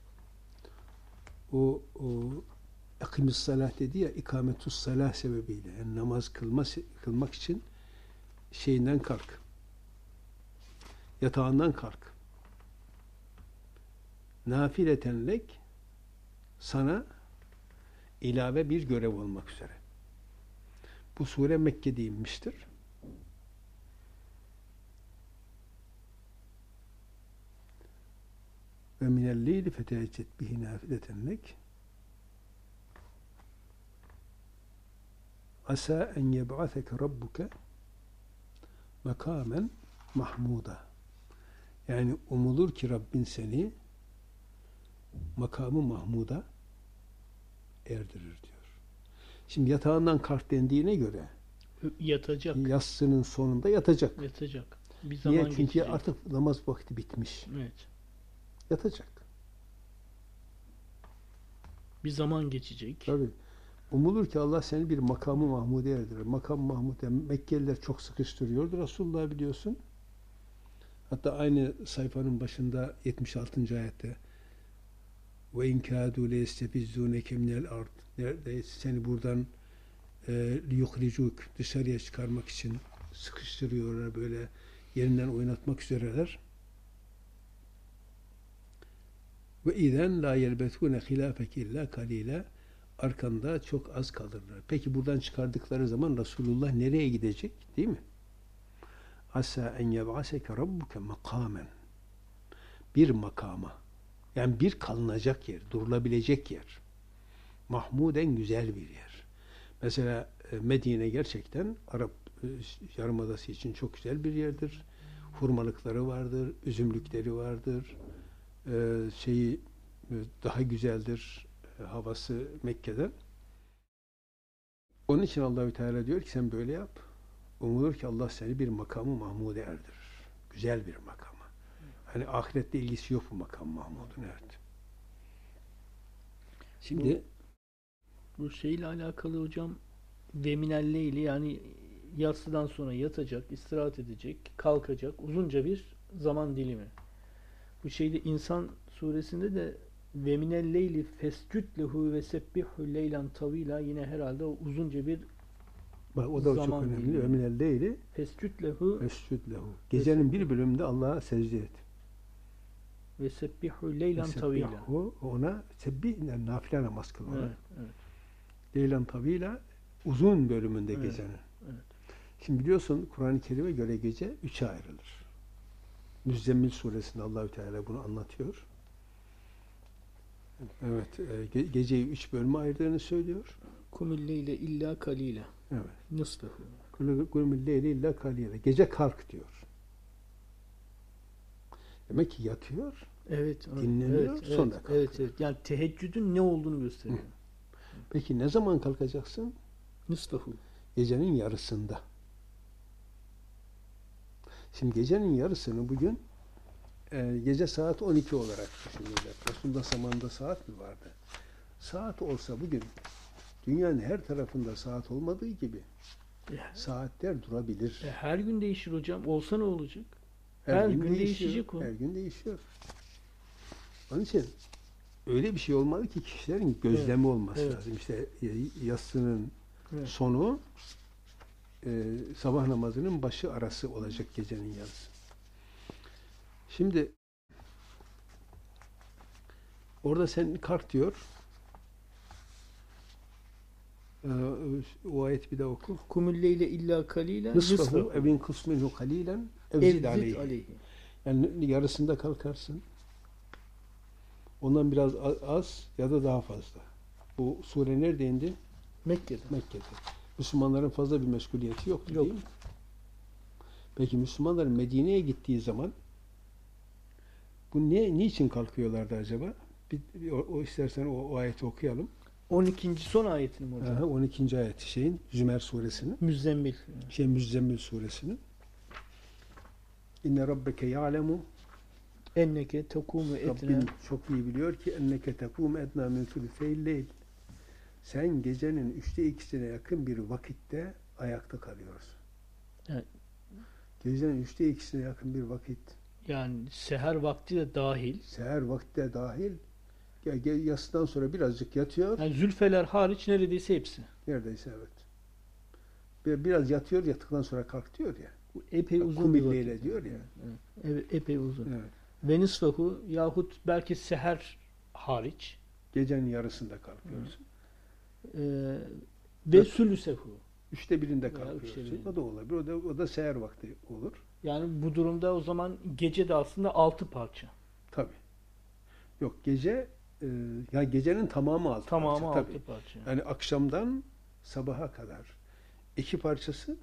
O akimis salah dedi ya, ikametus salah sebebiyle. Yani namaz kılmak için şeyinden kalk. Yatağından kalk. Nafiletenlek sana ilave bir görev olmak üzere. Bu sure Mekke'de inmiştir. Ve minel-leyli feteheccet bihi nafiletenlek asa en yeb'aseke rabbuke makamen mahmuda. Yani umulur ki Rabbin seni makamı mahmuda erdirir diyor. Şimdi yatağından kalk dendiğine göre yatacak. Yatsının sonunda yatacak. Yatacak. Bir zaman niye? Çünkü geçecek. artık namaz vakti bitmiş. Evet. Yatacak. Bir zaman geçecek. Tabii. Umulur ki Allah seni bir makamı mahmude erdirir. Makam mahmude Mekkeliler çok sıkıştırıyordu. Resulullah biliyorsun. Hatta aynı sayfanın başında 76. ayette ve in kâdû leyestefizzûneke minel ard. Neredeyse seni buradan liyuhricûk dışarıya çıkarmak için sıkıştırıyorlar, böyle yerinden oynatmak üzereler. Ve izen la yelbetûne hilâfeke illâ kalîlâ. Arkanda çok az kalırlar. Peki buradan çıkardıkları zaman Resulullah nereye gidecek? Değil mi? Asa en yeb'aseke rabbuke makamen. Bir makama. Yani bir kalınacak yer, durulabilecek yer. Mahmuden güzel bir yer. Mesela Medine gerçekten Arap Yarımadası için çok güzel bir yerdir. Hurmalıkları vardır, üzümlükleri vardır. Daha güzeldir havası Mekke'den. Onun için Allahü Teala diyor ki sen böyle yap. Umulur ki Allah seni bir makamı mahmude erdirir. Güzel bir makama. Hani ahirette ilgisi yok bu makam Mahmud'un, evet. Şimdi bu şeyle alakalı hocam ve minel-leyli, yani yatsıdan sonra yatacak, istirahat edecek, kalkacak uzunca bir zaman dilimi. Bu şeyde İnsan suresinde de ve minel-leyli fescud lehu ve sebbihu leylan tavila, yine herhalde o uzunca bir bak, o da çok önemli. Ve minel-leyli fescud lehu. Gecenin bir bölümünde Allah'a secde et. Ve sebbihu leylan tavila. Ona sebbih, yani nafile namaz kıl ona. Evet. Leylan tavila, uzun bölümünde gecenin. Evet. Şimdi biliyorsun Kur'an-ı Kerim'e göre gece 3'e ayrılır. Müzzemmil suresinde Allahü Teala bunu anlatıyor. Evet, geceyi 3 bölüme ayırdığını söylüyor. Kumil leyle illa kalile. Evet. Nısfehu. Kumil leyle illa kalile. Gece kalk diyor. Demek ki yatıyor. Evet. Dinleniyor, sonra kalkıyor. Evet. Yani teheccüdün ne olduğunu gösteriyor. Peki ne zaman kalkacaksın? Nısfehu. Gecenin yarısında. Şimdi gecenin yarısını bugün gece saat 12 olarak düşünüyorlar. Resulullah zamanında saat mi vardı? Saat olsa bugün dünyanın her tarafında saat olmadığı gibi saatler durabilir. Her gün değişir hocam. Olsa ne olacak? Her gün değişecek o. Her gün değişiyor. Onun için öyle bir şey olmalı ki kişilerin gözlemi olması lazım. İşte yatsının sonu sabah namazının başı arası olacak, gecenin yarısı. Şimdi orada sen kalk diyor. O ayet bir de oku. Kumul leyle illa kalila Nısfahu evin kısminhu kalilen evzid evzid aleyhi. aleyhi. Yani yarısında kalkarsın. Ondan biraz az ya da daha fazla. Bu sure nerede indi? Mekke'de. Mekke'de. Müslümanların fazla bir meşguliyeti yoktu Yok. değil mi? Peki Müslümanlar Medine'ye gittiği zaman bu niçin kalkıyorlardı acaba? O istersen o ayeti okuyalım. 12. son ayetini mi hocam? Aha, 12. ayeti Zümer suresinin. Müzzemmil. Müzzemmil suresinin. İnne rabbeke ya'lemu, Enneke tekumu etna. Rabbin çok iyi biliyor ki enneke tekumu etna min sülüfeyl leyl. Sen gecenin 2'sine yakın bir vakitte ayakta kalıyorsun. Evet. Gecenin 2'sine yakın bir vakit. Yani seher vakti de dahil. Seher vakti de dahil. Yasından sonra birazcık yatıyor. Yani zülfeler hariç neredeyse hepsi. Neredeyse evet. Biraz yatıyor, yattıktan sonra kalk diyor ya. Bu epey uzun bir Kumilleyle vakit. diyor ya. Evet, epey uzun. Evet. Ve nisfahu yahut belki seher hariç. Gecenin yarısında kalkıyorsun. Ve sülüsehu. 1/3'inde Veya kalkıyorsun. 3'te O da olabilir. O da seher vakti olur. Yani bu durumda o zaman gece de aslında 6 parça. Tabii. Yok yani gecenin tamamı 6 Tamamı parça. 6 Tabii. parça. Yani akşamdan sabaha kadar 2 parçası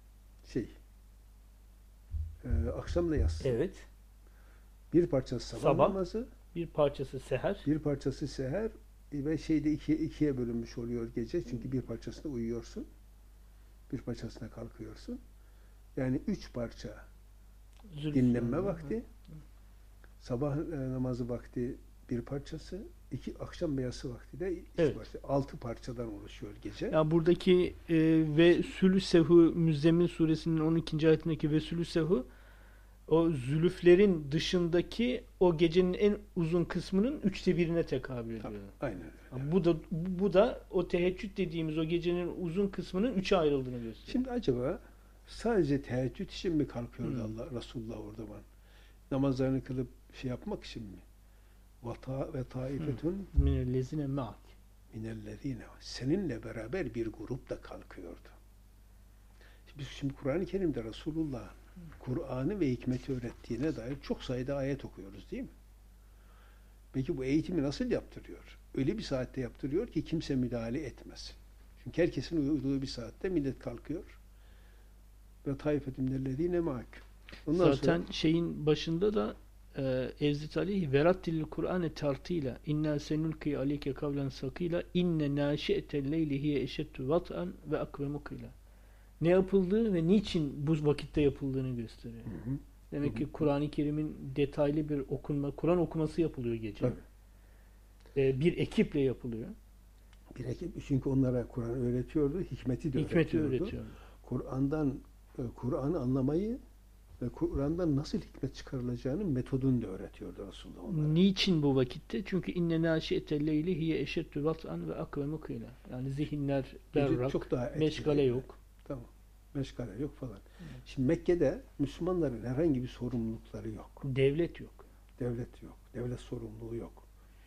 akşamla yatsı. Evet. Bir parçası sabah namazı, Bir parçası seher. bir parçası seher ve ikiye bölünmüş oluyor gece. Çünkü bir parçasında uyuyorsun. Bir parçasına kalkıyorsun. Yani 3 parça dinlenme vakti, sabah namazı vakti bir parçası, akşam beyazı vakti de 2 parça. 6 parçadan oluşuyor gece. Yani buradaki ve sülüsehu Müzzemmil suresinin 12. ayetindeki ve sülüsehu o zülüflerin dışındaki o gecenin en uzun kısmının 1/3'üne tekabül ediyor. Tabii, aynen öyle. Yani bu da o teheccüd dediğimiz o gecenin uzun kısmının 3'e ayrıldığını gösteriyor. Şimdi acaba sadece teheccüd için mi kalkıyordu Resulullah orada namazlarını kılıp yapmak için mi? Ve taifetun minellezine ma'ak. minellezine. Seninle beraber bir grup da kalkıyordu. Şimdi Kur'an-ı Kerim'de Resulullah Kur'an'ı ve hikmeti öğrettiğine dair çok sayıda ayet okuyoruz değil mi? Peki bu eğitimi nasıl yaptırıyor? Öyle bir saatte yaptırıyor ki kimse müdahale etmesin. Çünkü herkesin uyuduğu bir saatte millet kalkıyor. Ve taifetun minellezine ma'ak. Zaten şeyin başında da Evzit aleyhi verattil Kur'ane tartıyla inna senulki aleyke kavlen sakıyla inne naşi'etel leyli hiye eşeddu vat'an ve akvemu kıyla. Ne yapıldığı ve niçin bu vakitte yapıldığını gösteriyor. Hı hı. Demek ki Kur'an-ı Kerim'in detaylı bir Kur'an okuması yapılıyor gece. Bir ekiple yapılıyor. Bir ekip, çünkü onlara Kur'an öğretiyordu, hikmeti de öğretiyordu. Kur'an'ı anlamayı ve Kur'an'dan nasıl hikmet çıkarılacağının metodunu da öğretiyordu Resulullah onlara. Niçin bu vakitte? Çünkü inne naşi'etel leyli hiye eşeddu vat'an ve akvemu kıyla. Yani zihinler berrak, çok daha meşgale yok. Tamam. Meşgale yok falan. Şimdi Mekke'de Müslümanların herhangi bir sorumlulukları yok. Devlet yok. Devlet yok. Devlet sorumluluğu yok.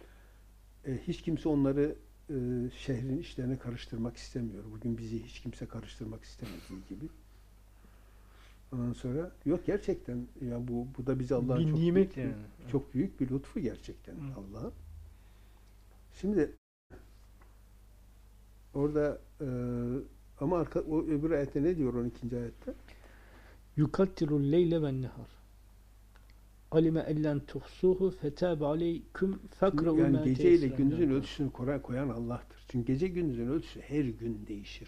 Hiç kimse onları şehrin işlerine karıştırmak istemiyor. Bugün bizi hiç kimse karıştırmak istemediği gibi. Ondan sonra yok gerçekten ya bu da bize Allah'ın çok nimet büyük, yani. Çok büyük bir lütfu gerçekten Allah'ın. Şimdi orada ama o öbür ayette ne diyor 12. ayette? Yukattirul leyle ven nehar. Alime ellen tuhsuhu fetabe aleyküm fekra'u Yani ma gece ile teessere gündüzün minel ölçüsünü koyan Allah'tır. Çünkü gece gündüzün ölçüsü her gün değişir.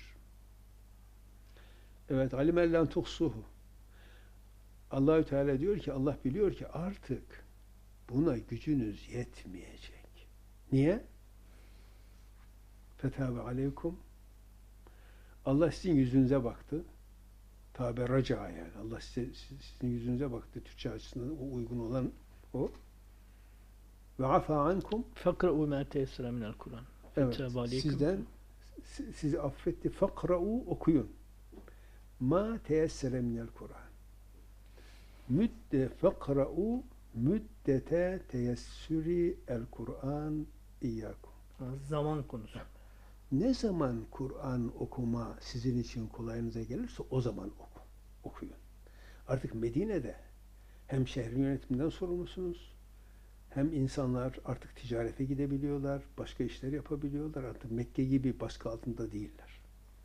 Evet, alime ellen tuhsuhu. Allahü Teala diyor ki Allah biliyor ki artık buna gücünüz yetmeyecek. Niye? Fetabe aleykum. Allah sizin yüzünüze baktı. Tabe raca yani. Allah sizin yüzünüze baktı. Türkçe açısından o uygun olan o. Ve afa ankum. Fekra'u ma teessere minel Kur'an. Evet. Sizden sizi affetti. Fakra'u okuyun. Ma teessere minel Kur'an. Fakra'u müddete teyessüri el Kur'an iyyakum. Zaman konusu. Ne zaman Kur'an okuma sizin için kolayınıza gelirse o zaman okuyun. Artık Medine'de hem şehrin yönetiminden sorumlusunuz, hem insanlar artık ticarete gidebiliyorlar, başka işler yapabiliyorlar. Artık Mekke gibi baskı altında değiller.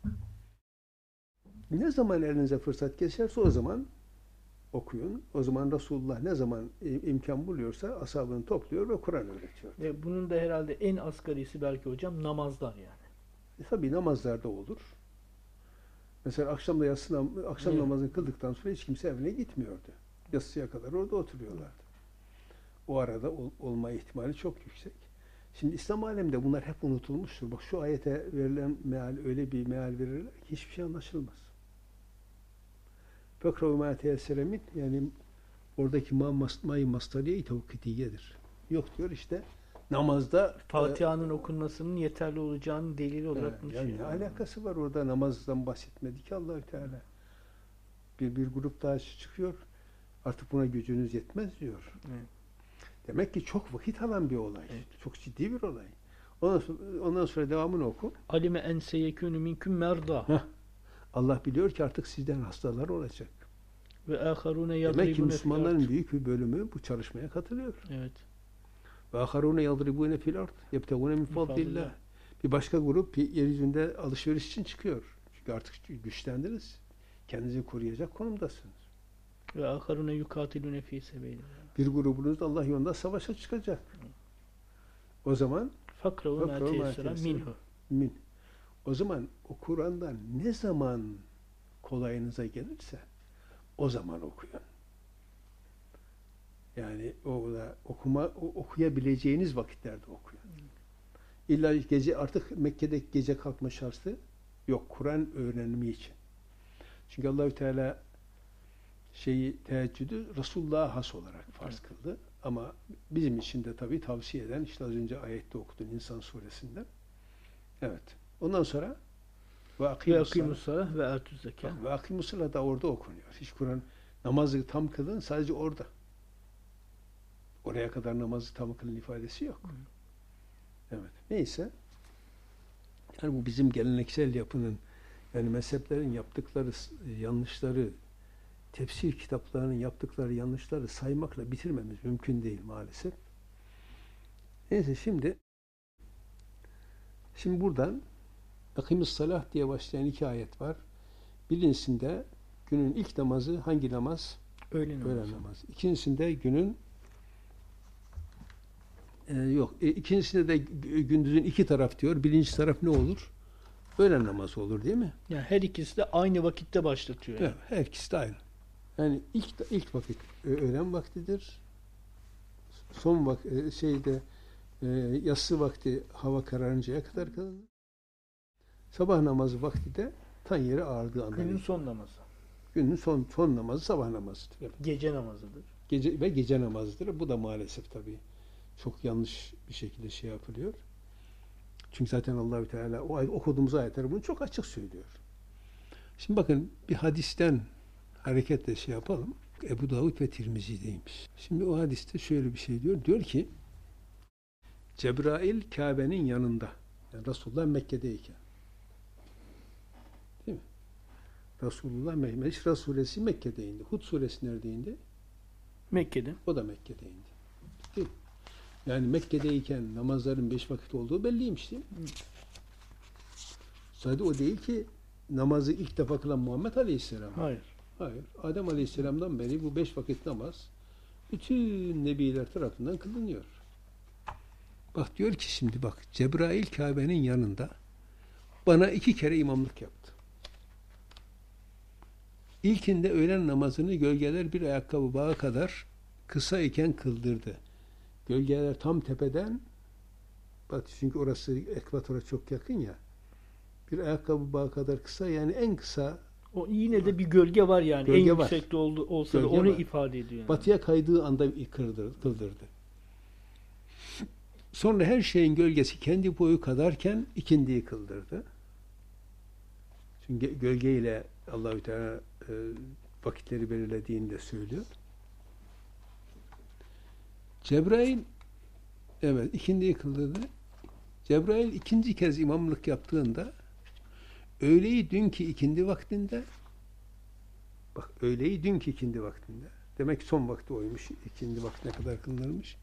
Ne zaman elinize fırsat geçerse o zaman okuyun. O zaman Resulullah ne zaman imkan buluyorsa ashabını topluyor ve Kur'an öğretiyor. Ve bunun da herhalde en asgarisi belki hocam namazlar yani. Tabii namazlarda olur. Mesela akşam Evet. namazını kıldıktan sonra hiç kimse evine gitmiyordu. Yatsıya kadar orada oturuyorlardı. O arada olma ihtimali çok yüksek. Şimdi İslam aleminde bunlar hep unutulmuştur. Bak şu ayete verilen meal öyle bir meal verirler ki hiçbir şey anlaşılmaz. Fekrav ma teyessere min, yani oradaki ma'yı mastariye tevkitiyedir. Yok diyor işte namazda Fatiha'nın okunmasının yeterli olacağını delil olarak bunu yani ne alakası var orada, namazdan bahsetmedi ki Allahü Teala. Bir grup daha çıkıyor. Artık buna gücünüz yetmez diyor. Evet. Demek ki çok vakit alan bir olay. Evet. Çok ciddi bir olay. Ondan sonra devamını oku. Alime en seyekûnü minküm merda. Allah biliyor ki artık sizden hastalar olacak. Ve âharûne Demek ki yadribûne fil Müslümanların ard. büyük bir bölümü bu çalışmaya katılıyor. Evet. Ve âharûne yadribûne fil ard yebtegûne min fadlillah. Bir başka grup yeryüzünde alışveriş için çıkıyor. Çünkü artık güçlendiniz. Kendinizi koruyacak konumdasınız. Ve âharûne yukâtilûne fî sebîlillah. Bir grubunuz da Allah yolunda savaşa çıkacak. O zaman Fakravu mâ teyessera minhu. o zaman o Kur'an'dan ne zaman kolayınıza gelirse o zaman okuyun. Yani okuyabileceğiniz vakitlerde okuyun. İlla gece, artık Mekke'de gece kalkma şartı yok Kur'an öğrenimi için. Çünkü Allahü Teala teheccüdü Resulullah'a has olarak farz kıldı. Ama bizim için de tabii tavsiye eden, işte az önce ayette okudun İnsan suresinden. Evet. Ondan sonra Ve akimussalah ve atuz zekâ. ve akimussalah da orada okunuyor. Hiç Kur'an namazı tam kılın sadece orada. Oraya kadar namazı tam kılın ifadesi yok. Evet. Neyse. Yani bu bizim geleneksel yapının, yani mezheplerin yaptıkları yanlışları, tefsir kitaplarının yaptıkları yanlışları saymakla bitirmemiz mümkün değil maalesef. Neyse şimdi buradan Akimus salah diye başlayan 2 ayet var. Birincisinde günün ilk namazı hangi namaz? Öğlen namazı. İkincisinde günün ikincisinde de gündüzün 2 taraf diyor. Birinci taraf ne olur? Öğlen namazı olur değil mi? Yani her ikisi de aynı vakitte başlatıyor. Yani. Evet, her ikisi de aynı. Yani ilk vakit öğlen vaktidir. Son yatsı vakti hava kararıncaya kadar kılınır. Sabah namazı vakti de tan yeri ağardığı anda. Günün son namazı. Günün son namazı sabah namazıdır. Evet. Gece namazıdır. Gece namazıdır. Bu da maalesef tabii çok yanlış bir şekilde yapılıyor. Çünkü zaten Allahü Teala okuduğumuz ayetler bunu çok açık söylüyor. Şimdi bakın bir hadisten hareketle yapalım. Ebu Davud ve Tirmizi'deymiş. Şimdi o hadiste şöyle bir şey diyor. Diyor ki Cebrail Kabe'nin yanında. Yani Resulullah Mekke'deyken. Değil mi? Resulullah Meşra suresi Mekke'de indi. Hud suresi nerede indi? Mekke'de. O da Mekke'de indi. Değil mi? Yani Mekke'deyken namazların 5 vakit olduğu belliymiş değil mi? Sadece o değil ki namazı ilk defa kılan Muhammed Aleyhisselam. Hayır. Adem Aleyhisselam'dan beri bu 5 vakit namaz bütün nebiler tarafından kılınıyor. Bak diyor ki şimdi Cebrail Kabe'nin yanında bana 2 kere imamlık yaptı. İlkinde öğlen namazını gölgeler bir ayakkabı bağı kadar kısa iken kıldırdı. Gölgeler tam tepeden, çünkü orası ekvatora çok yakın ya, bir ayakkabı bağı kadar kısa, yani en kısa. O yine de bir gölge var yani. Gölge en var. yüksekte olsa Gölge da onu var. ifade ediyor. Yani. Batıya kaydığı anda kıldırdı. Sonra her şeyin gölgesi kendi boyu kadarken ikindiyi kıldırdı. Çünkü gölgeyle Allahü Teala vakitleri belirlediğini de söylüyor. Cebrail ikindiyi kıldırdı. Cebrail ikinci kez imamlık yaptığında öğleyi dünkü ikindi vaktinde, bak öğleyi dünkü ikindi vaktinde, demek ki son vakti oymuş, ikindi vaktine kadar kılınırmış.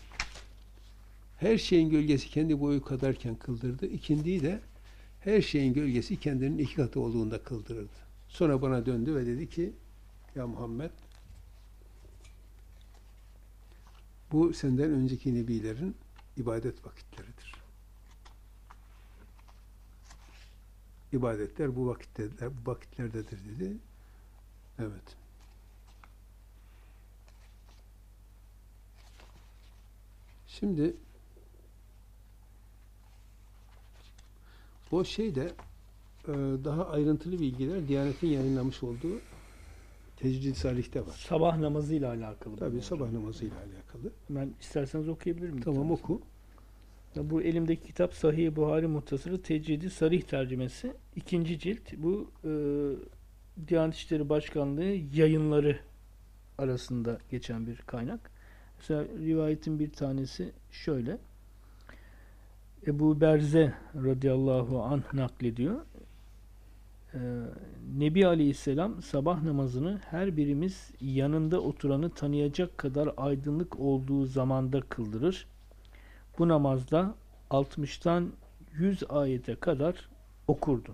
Her şeyin gölgesi kendi boyu kadarken kıldırdı. İkindiyi de her şeyin gölgesi kendinin iki katı olduğunda kıldırırdı. Sonra bana döndü ve dedi ki, ya Muhammed, bu senden önceki nebilerin ibadet vakitleridir. İbadetler bu vakitlerdedir dedi. Evet. Şimdi o şeyde daha ayrıntılı bilgiler Diyanet'in yayınlamış olduğu Tecrid-i Salih'te var. Sabah namazıyla alakalı. Tabii sabah namazıyla alakalı. Ben isterseniz okuyabilir miyim? Tamam, oku. Bu elimdeki kitap Sahih-i Buhari Muhtasarı Tecrid-i Sarih tercümesi. 2. cilt. Bu Diyanet İşleri Başkanlığı yayınları arasında geçen bir kaynak. Mesela rivayetin bir tanesi şöyle. Ebu Berze radıyallahu anh naklediyor. Nebi Aleyhisselam sabah namazını her birimiz yanında oturanı tanıyacak kadar aydınlık olduğu zamanda kıldırır. Bu namazda 60'tan 100 ayete kadar okurdu.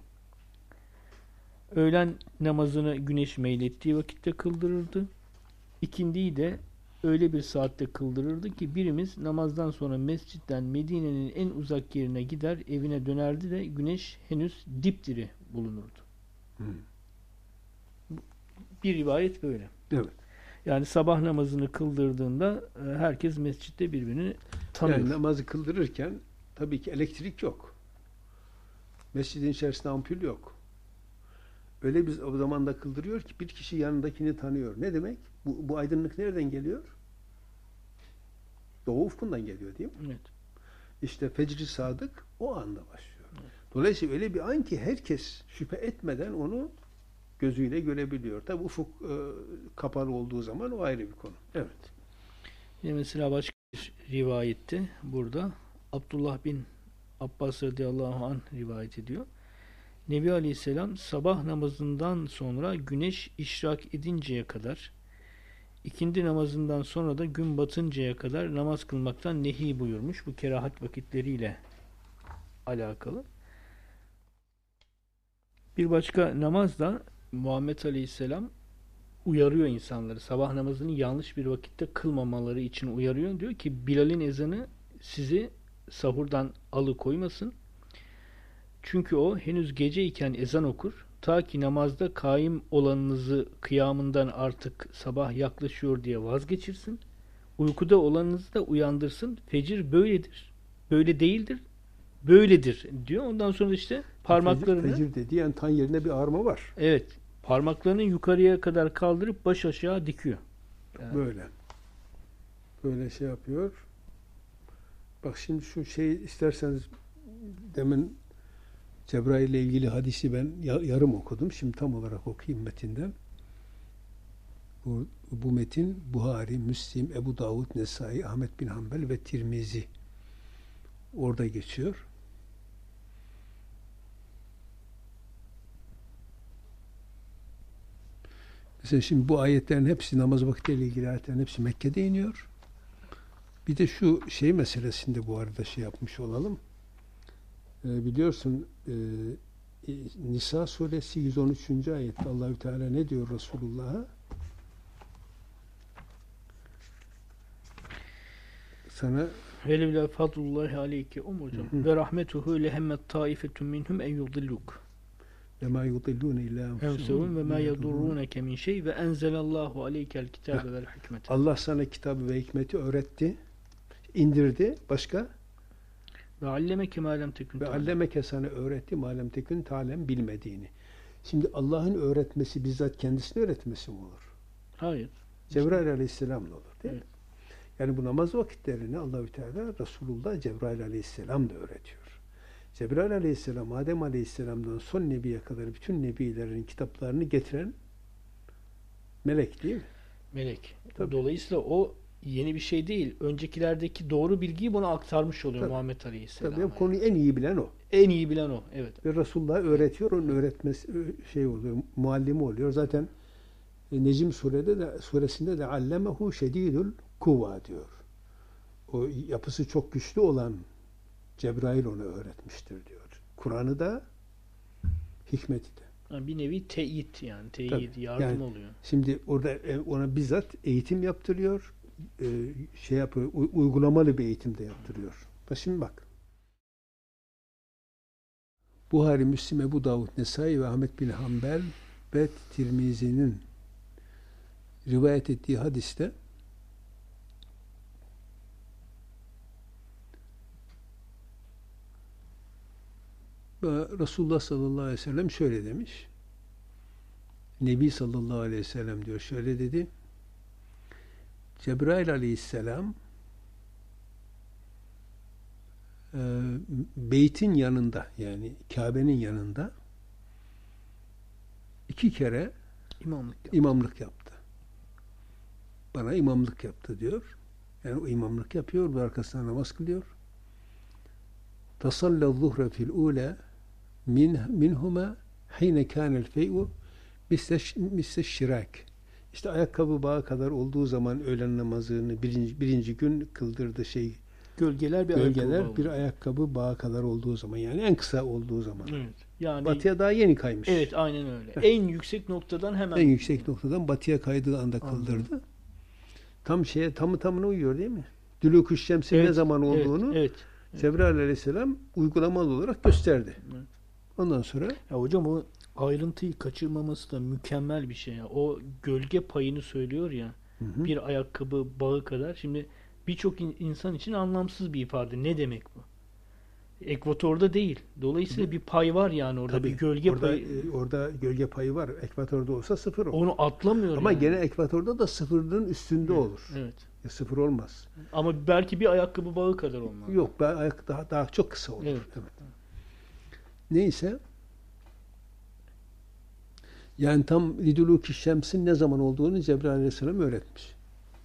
Öğlen namazını güneş meylettiği vakitte kıldırırdı. İkindiyi de öyle bir saatte kıldırırdı ki birimiz namazdan sonra mescitten Medine'nin en uzak yerine gider, evine dönerdi de güneş henüz dipdiri bulunurdu. Bir rivayet böyle. Evet. Yani sabah namazını kıldırdığında herkes mescitte birbirini tanıyor. Yani namazı kıldırırken tabii ki elektrik yok. Mescidin içerisinde ampul yok. Öyle bir o zamanda kıldırıyor ki bir kişi yanındakini tanıyor. Ne demek? Bu aydınlık nereden geliyor? Doğu ufkundan geliyor değil mi? Evet. İşte fecr-i sadık o anda başlıyor. Evet. Dolayısıyla öyle bir an ki herkes şüphe etmeden onu gözüyle görebiliyor. Tabi ufuk kapalı olduğu zaman o ayrı bir konu. Evet. Yine mesela başka bir rivayette burada Abdullah bin Abbas radıyallahu anh rivayet ediyor. Nebi Aleyhisselam sabah namazından sonra güneş işrak edinceye kadar, ikindi namazından sonra da gün batıncaya kadar namaz kılmaktan nehi buyurmuş. Bu kerahat vakitleriyle alakalı. Bir başka namaz da Muhammed Aleyhisselam uyarıyor insanları. Sabah namazını yanlış bir vakitte kılmamaları için uyarıyor. Diyor ki Bilal'in ezanı sizi sahurdan alıkoymasın. Çünkü o henüz geceyken ezan okur. Ta ki namazda kaim olanınızı kıyamından artık sabah yaklaşıyor diye vazgeçirsin. Uykuda olanınızı da uyandırsın. Fecir böyledir. Böyle değildir. Böyledir diyor. Ondan sonra işte parmaklarını Fecir dediği yani tan yerine bir ağrıma var. evet. Parmaklarını yukarıya kadar kaldırıp baş aşağı dikiyor. Yani. Böyle. Böyle şey yapıyor. Bak şimdi şu şey isterseniz demin Cebrail ile ilgili hadisi ben yarım okudum. Şimdi tam olarak okuyayım metinden. Bu metin Buhari, Müslim, Ebu Davud, Nesai, Ahmet bin Hanbel ve Tirmizi orada geçiyor. Mesela şimdi bu ayetlerin hepsi namaz vaktiyle ilgili ayetlerin hepsi Mekke'de iniyor. Bir de şu şey meselesinde bu arada şey yapmış olalım. Biliyorsun Nisa suresi 113. ayette Allahü Teala ne diyor Resulullah'a? Sana Velevla fadlullahi aleyke hocam. Ve rahmetuhu lehemmet taifetun minhum en yudilluk. ve ma yudillune illa Enfsuhum ve ma yadurruneke min şey ve enzelallahu aleykel kitabe vel hikmete. Allah sana kitabı ve hikmeti öğretti, indirdi. Başka? Ve allemeke ma lem tekun. Ve allemeke sana öğretti ma lem tekun ta'lem bilmediğini. Şimdi Allah'ın öğretmesi bizzat kendisine öğretmesi mi olur? Hayır. Cebrail Aleyhisselam'la olur değil mi? Evet. Yani bu namaz vakitlerini Allahü Teala Resulullah Cebrail Aleyhisselam da öğretiyor. Cebrail Aleyhisselam, Adem Aleyhisselam'dan son nebiye kadar bütün nebilerin kitaplarını getiren melek değil mi? Melek. Tabii. Dolayısıyla o yeni bir şey değil. Öncekilerdeki doğru bilgiyi buna aktarmış oluyor Tabii. Muhammed Aleyhisselam. Tabii Yani. konuyu en iyi bilen o. En iyi bilen o. Evet. Ve Resulullah öğretiyor, onun öğretmesi şey oluyor, muallimi oluyor. Zaten Necm suresinde de allemehu şedidul kuva diyor. O yapısı çok güçlü olan Cebrail onu öğretmiştir diyor. Kur'an'ı da hikmeti de. Yani bir nevi teyit yani. Teyit, Tabii. yardım Yani oluyor. şimdi orada ona bizzat eğitim yaptırıyor. Şey yapıyor, uygulamalı bir eğitim de yaptırıyor. Şimdi bak. Buhari, Müslim, Ebu Davud, Nesai ve Ahmet bin Hanbel ve Tirmizi'nin rivayet ettiği hadiste Resulullah sallallahu aleyhi ve sellem şöyle demiş. Nebi sallallahu aleyhi ve sellem diyor şöyle dedi. Cebrail aleyhisselam beytin yanında yani Kabe'nin yanında 2 kere imamlık yaptı. Bana imamlık yaptı diyor. Yani o imamlık yapıyor ve arkasından namaz kılıyor. Tasalla zuhre fil ula minhuma hine kânel fey'u misle şirak. İşte ayakkabı bağı kadar olduğu zaman öğlen namazını birinci gün kıldırdı gölgeler bir ayakkabı bağı kadar olduğu zaman yani en kısa olduğu zaman. Evet. Yani batıya daha yeni kaymış. Evet, aynen öyle. En yüksek noktadan hemen en yüksek noktadan batıya kaydığı anda kıldırdı. Tamına uyuyor değil mi? Dülûk-ü Şems'in ne zaman olduğunu Cebrail aleyhisselam uygulamalı olarak gösterdi. Evet. Ondan sonra ya hocam o ayrıntıyı kaçırmaması da mükemmel bir şey ya. O gölge payını söylüyor ya. Bir ayakkabı bağı kadar. Şimdi birçok insan için anlamsız bir ifade. Ne demek bu? Ekvatorda değil. Dolayısıyla bir pay var yani orada. Tabii, bir gölge payı. Orada gölge payı var. Ekvatorda olsa 0 olur. Onu atlamıyor ama yani. gene ekvatorda da 0'ın üstünde olur. Evet. 0 olmaz. Ama belki bir ayakkabı bağı kadar olmaz. Yok, daha çok kısa olur. Evet. Neyse. Yani tam lidulûk-i şemsin ne zaman olduğunu Cebrail aleyhisselam öğretmiş.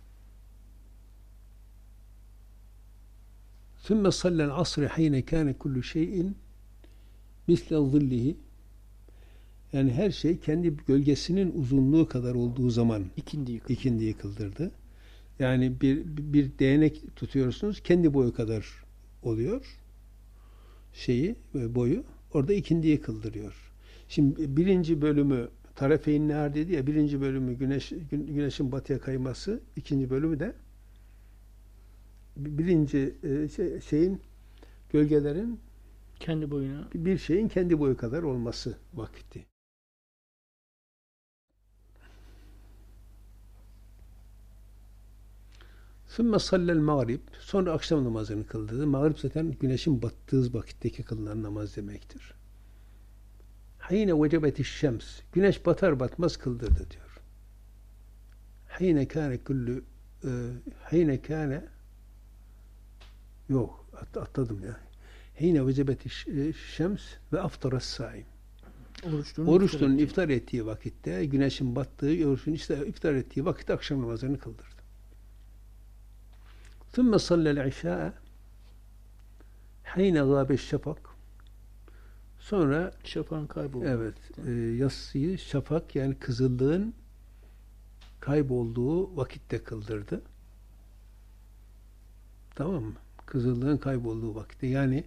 ثُمَّ صَلَّ الْعَصْرِ حَيْنَ كَانَ كُلُّ شَيْءٍ مِثْلَ ظِلِّهِ yani her şey kendi gölgesinin uzunluğu kadar olduğu zaman ikindiyi kıldırdı. Yani bir değnek tutuyorsunuz, kendi boyu kadar oluyor boyu. Orada ikindiyi kıldırıyor. Şimdi birinci bölümü Tarafeyn Nehar dedi ya, birinci bölümü güneşin batıya kayması, ikinci bölümü de birinci gölgelerin kendi boyuna bir şeyin kendi boyu kadar olması vakti. Sümme sallel mağrib. Sonra akşam namazını kıldı. Mağrib zaten güneşin battığı vakitteki kılınan namaz demektir. Hine vecebeti şems. Güneş batar batmaz kıldırdı diyor. Hine kâne yok atladım ya. Hine vecebeti şems ve aftaras saim. Oruçlunun iftar ettiği vakitte güneşin battığı, oruçlunun iftar ettiği vakitte akşam namazını kıldırdı. ثُمَّ صَلَّ الْعِشَاءَ حَيْنَ غَابَ الشَّفَقِ Sonra şafağın kayboldu. Evet. Yatsıyı şafak yani kızıllığın kaybolduğu vakitte kıldırdı. Tamam mı? Kızıllığın kaybolduğu vakitte yani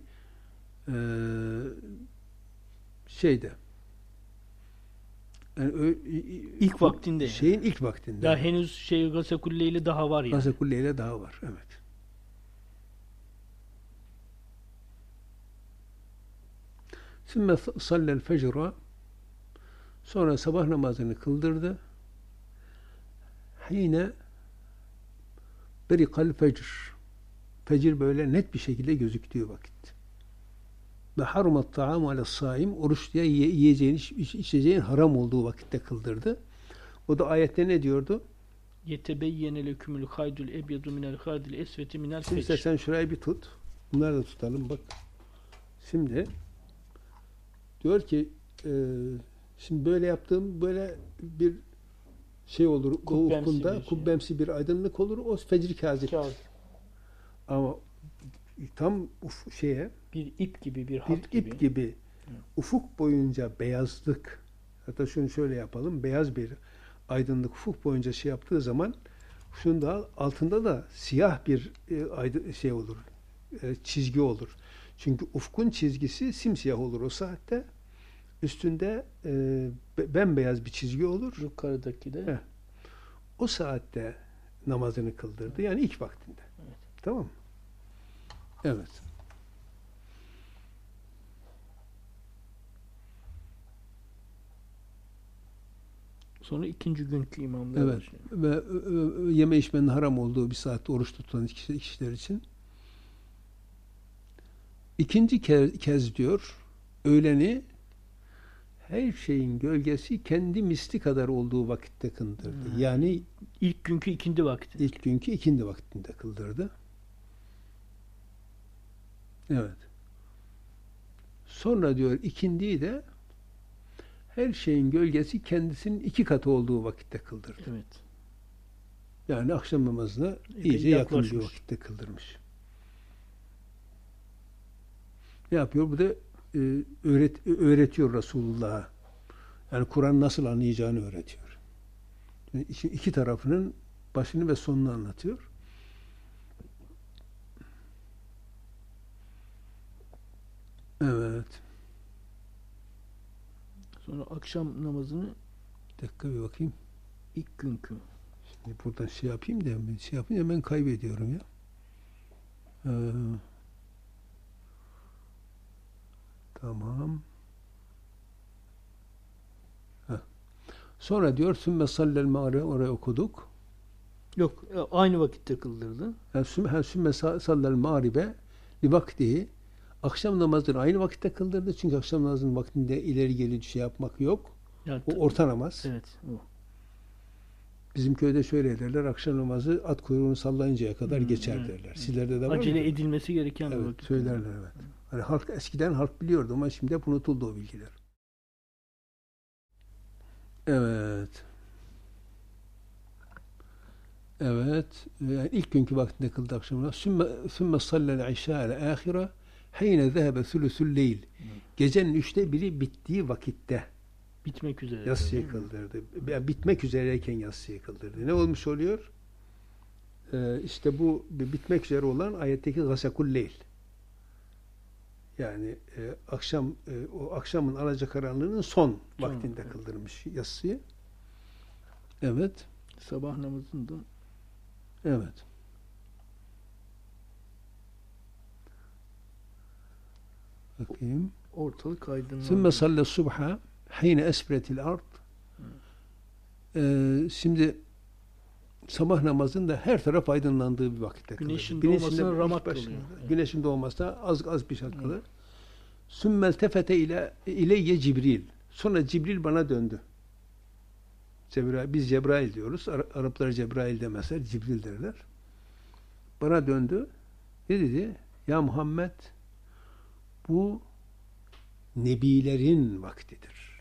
yani ilk vaktinde. Şeyin ilk vaktinde. Ya henüz Gasakulleyli daha var yani. Gasakulleyli daha var. Evet. Sümme sallel fecra sonra sabah namazını kıldırdı. Hine berikal fecr. Fecir böyle net bir şekilde gözüktüğü vakit. Ve harumat ta'amu ala saim oruç diye yiyeceğin, içeceğin haram olduğu vakitte kıldırdı. O da ayette ne diyordu? Yetebeyyene lekümül haydul ebyadu minel haydil esveti minel fecr. Şimdi sen şurayı bir tut. Bunları da tutalım bak. Şimdi diyor ki şimdi böyle yaptığım böyle bir şey olur, o Kubbemsi ufkunda bir şey. kubbemsi bir aydınlık olur. O fecr kaziptir. Kağıt. Ama tam şeye Bir ip gibi, bir bir hat gibi. ip gibi ufuk boyunca beyazlık, hatta şunu şöyle yapalım, beyaz bir aydınlık ufuk boyunca şey yaptığı zaman şunda altında da siyah bir şey olur, çizgi olur. Çünkü ufkun çizgisi simsiyah olur o saatte. Üstünde bembeyaz bir çizgi olur. Yukarıdaki de. Heh. O saatte namazını kıldırdı. Yani ilk vaktinde. Evet. Tamam mı? Evet. Sonra ikinci günkü imamlar Evet. başlıyor. Ve yeme içmenin haram olduğu bir saatte oruç tutan kişiler için. İkinci kez diyor, öğleni her şeyin gölgesi kendi misli kadar olduğu vakitte kıldırdı. Yani İlk günkü ikindi vakti. ilk günkü ikindi vaktinde kıldırdı. Evet. Sonra diyor ikindiyi de her şeyin gölgesi kendisinin 2 katı olduğu vakitte kıldırdı. Evet. Yani akşam namazına Epey iyice yakın bir yaklaşmış. vakitte kıldırmış. Ne yapıyor? Bu da öğretiyor Resulullah'a. Yani Kur'an nasıl anlayacağını öğretiyor. Yani iki tarafının başını ve sonunu anlatıyor. Evet. Sonra akşam namazını Bir dakika bir bakayım. ilk günkü. Şimdi buradan şey yapayım da şey yapınca ben kaybediyorum ya. Tamam. Heh. Sonra diyor sümme sallel mağribe, oraya okuduk. Yok, aynı vakitte kıldırdı. Sümme sallel mağribe li vaktihi, akşam namazını aynı vakitte kıldırdı. Çünkü akşam namazının vaktinde ileri geri şey yapmak yok. Yani, O orta namaz. evet, o. Bizim köyde şöyle derler, akşam namazı at kuyruğunu sallayıncaya kadar geçer evet, derler. evet. Sizlerde de var mı? Acele edilmesi gereken bir Evet, vakit. söylerler evet. Hani eskiden halk biliyordu ama şimdi hep unutuldu o bilgiler. Evet. Evet. Yani ilk günkü vaktinde kıldı akşamına. Sümme sallel işâ'el âhire heyne zehebe sülüsül leyl. Gecenin 1/3 bittiği vakitte Bitmek üzere. yatsıyı kıldırdı. Bitmek üzereyken yatsıyı kıldırdı. Ne olmuş oluyor? İşte bu bitmek üzere olan ayetteki gasakul leyl. Yani o akşamın alacakaranlığının son vaktinde kıldırmış yatsıyı. Evet. Sabah namazında. Evet. Bakayım. Ortalık aydınlandı. Sümme salle subha hine esfretil ard. Şimdi sabah namazında her taraf aydınlandığı bir vakitte kılır. Güneşin doğmasına ramak başında, kalıyor. Güneşin doğmasına az bir şey kalır. Sümmel tefete ileyye Cibril. Sonra Cibril bana döndü. Biz Cebrail diyoruz. Araplar Cebrail demezler. Cibril derler. Bana döndü. Ne dedi? Ya Muhammed, bu nebilerin vaktidir.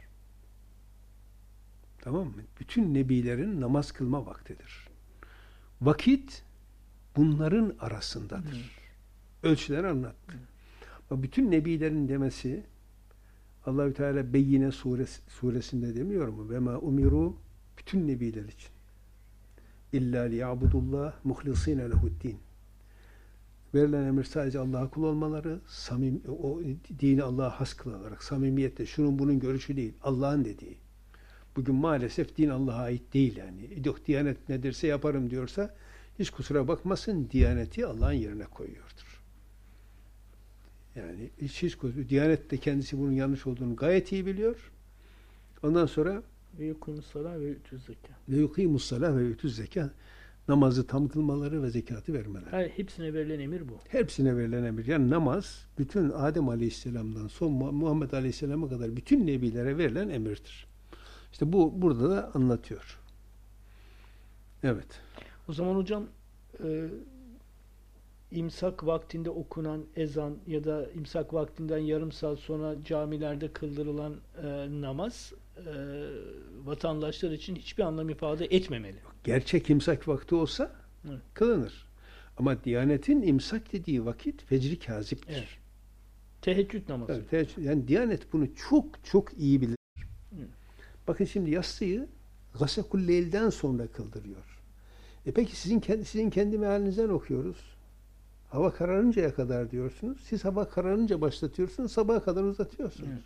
Tamam mı? Bütün nebilerin namaz kılma vaktidir. Vakit bunların arasındadır. Ölçüleri anlattı. Bütün nebilerin demesi, Allah-u Teala Beyyine suresinde demiyor mu? Ve ma umiru, bütün nebiler için. İlla liya'budullah muhlisine lehu'd-din. Verilen emir sadece Allah'a kul olmaları, o dini Allah'a has kılarak, samimiyette, şunun bunun görüşü değil, Allah'ın dediği. Bugün maalesef din Allah'a ait değil yani. Yok, Diyanet ne derse yaparım diyorsa, hiç kusura bakmasın, Diyaneti Allah'ın yerine koyuyordur. Yani hiç kusura, Diyanet de kendisi bunun yanlış olduğunu gayet iyi biliyor. Ondan sonra ve yukimus salah ve ütüz zekat. Ve yukimus salah ve ütüz zekat, namazı tam kılmaları ve zekatı vermeleri. Hepsine verilen emir bu. Hepsine verilen emir. Yani namaz bütün Adem Aleyhisselam'dan son Muhammed Aleyhisselam'a kadar bütün nebilere verilen emirdir. İşte bu burada da anlatıyor. Evet. O zaman hocam imsak vaktinde okunan ezan ya da imsak vaktinden yarım saat sonra camilerde kıldırılan namaz vatandaşlar için hiçbir anlam ifade etmemeli. Gerçek imsak vakti olsa Evet. kılınır. Ama Diyanet'in imsak dediği vakit fecri kaziptir. Evet. Teheccüd namazı. Evet, yani Diyanet bunu çok çok iyi bilir. Evet. Bakın şimdi yatsıyı Gasakul Leyl'den sonra kıldırıyor. Peki sizin kendi mealinizden okuyoruz. Hava kararıncaya kadar diyorsunuz. Siz hava kararınca başlatıyorsunuz, sabaha kadar uzatıyorsunuz. Evet.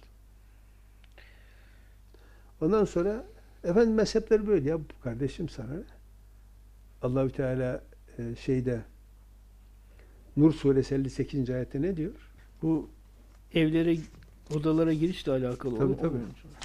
Ondan sonra efendim mezhepler böyle ya kardeşim sana ne? Allahü Teala Nur suresi 58. ayette ne diyor? Bu evlere, odalara girişle alakalı. Tabii.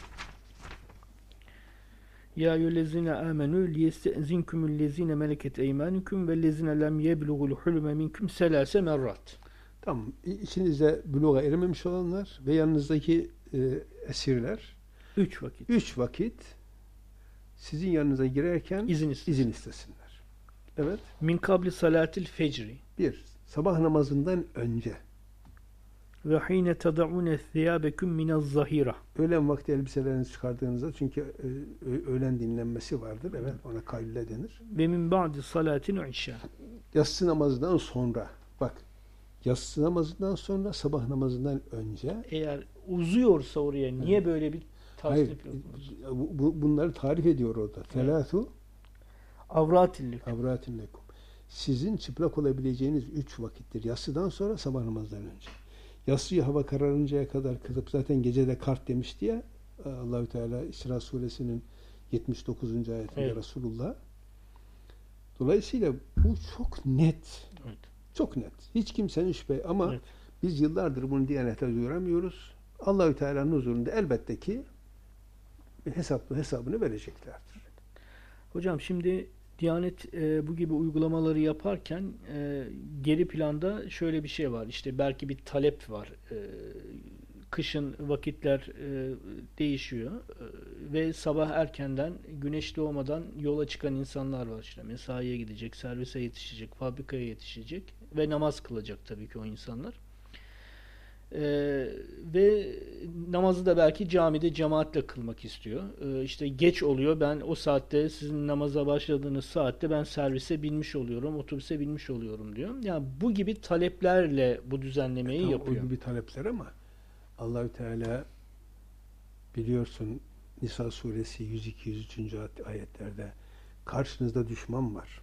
Ya eyyühellezine amenu liyestezinkumüllezine meleket eymanukum vellezine lem yebluğul hulme minkum selase merrat. Tamam. İçinizde buluğa erememiş olanlar ve yanınızdaki esirler 3 vakit sizin yanınıza girerken izin istesinler. Evet. Min kabli salatil fecri. 1. Sabah namazından önce. Ve hine tad'une thiyabekum minez zahira. Öğlen vakti elbiselerinizi çıkardığınızda çünkü öğlen dinlenmesi vardır. Evet, ona kaylule denir. Ve min ba'di salatin işa. Yatsı namazından sonra. Bak, yatsı namazından sonra sabah namazından önce. Eğer uzuyorsa oraya niye böyle bir tasnif yapıyorsunuz? Bunları tarif ediyor orada. Felâtu avratin lekum. Sizin çıplak olabileceğiniz 3 vakittir. Yatsıdan sonra sabah namazından önce. Yatsıyı hava kararıncaya kadar kılıp zaten gecede kart demişti ya Allahü Teala İsra suresinin 79. ayetinde evet. Resulullah. Dolayısıyla bu çok net. Evet. Çok net. Hiç kimsenin şüphe ama evet. biz yıllardır bunu Diyanet'e duyuramıyoruz. Allahü Teala'nın huzurunda elbette ki hesabını vereceklerdir. Hocam şimdi Diyanet bu gibi uygulamaları yaparken geri planda şöyle bir şey var. İşte belki bir talep var. Kışın vakitler değişiyor ve sabah erkenden güneş doğmadan yola çıkan insanlar var. İşte mesaiye gidecek, servise yetişecek, fabrikaya yetişecek ve namaz kılacak tabii ki o insanlar. Ve namazı da belki camide cemaatle kılmak istiyor. İşte geç oluyor. Ben o saatte sizin namaza başladığınız saatte ben servise binmiş oluyorum, otobüse binmiş oluyorum diyor. Yani bu gibi taleplerle bu düzenlemeyi yapıyor. O gibi talepler ama Allahü Teala biliyorsun Nisa suresi 102-103. ayetlerde karşınızda düşman var.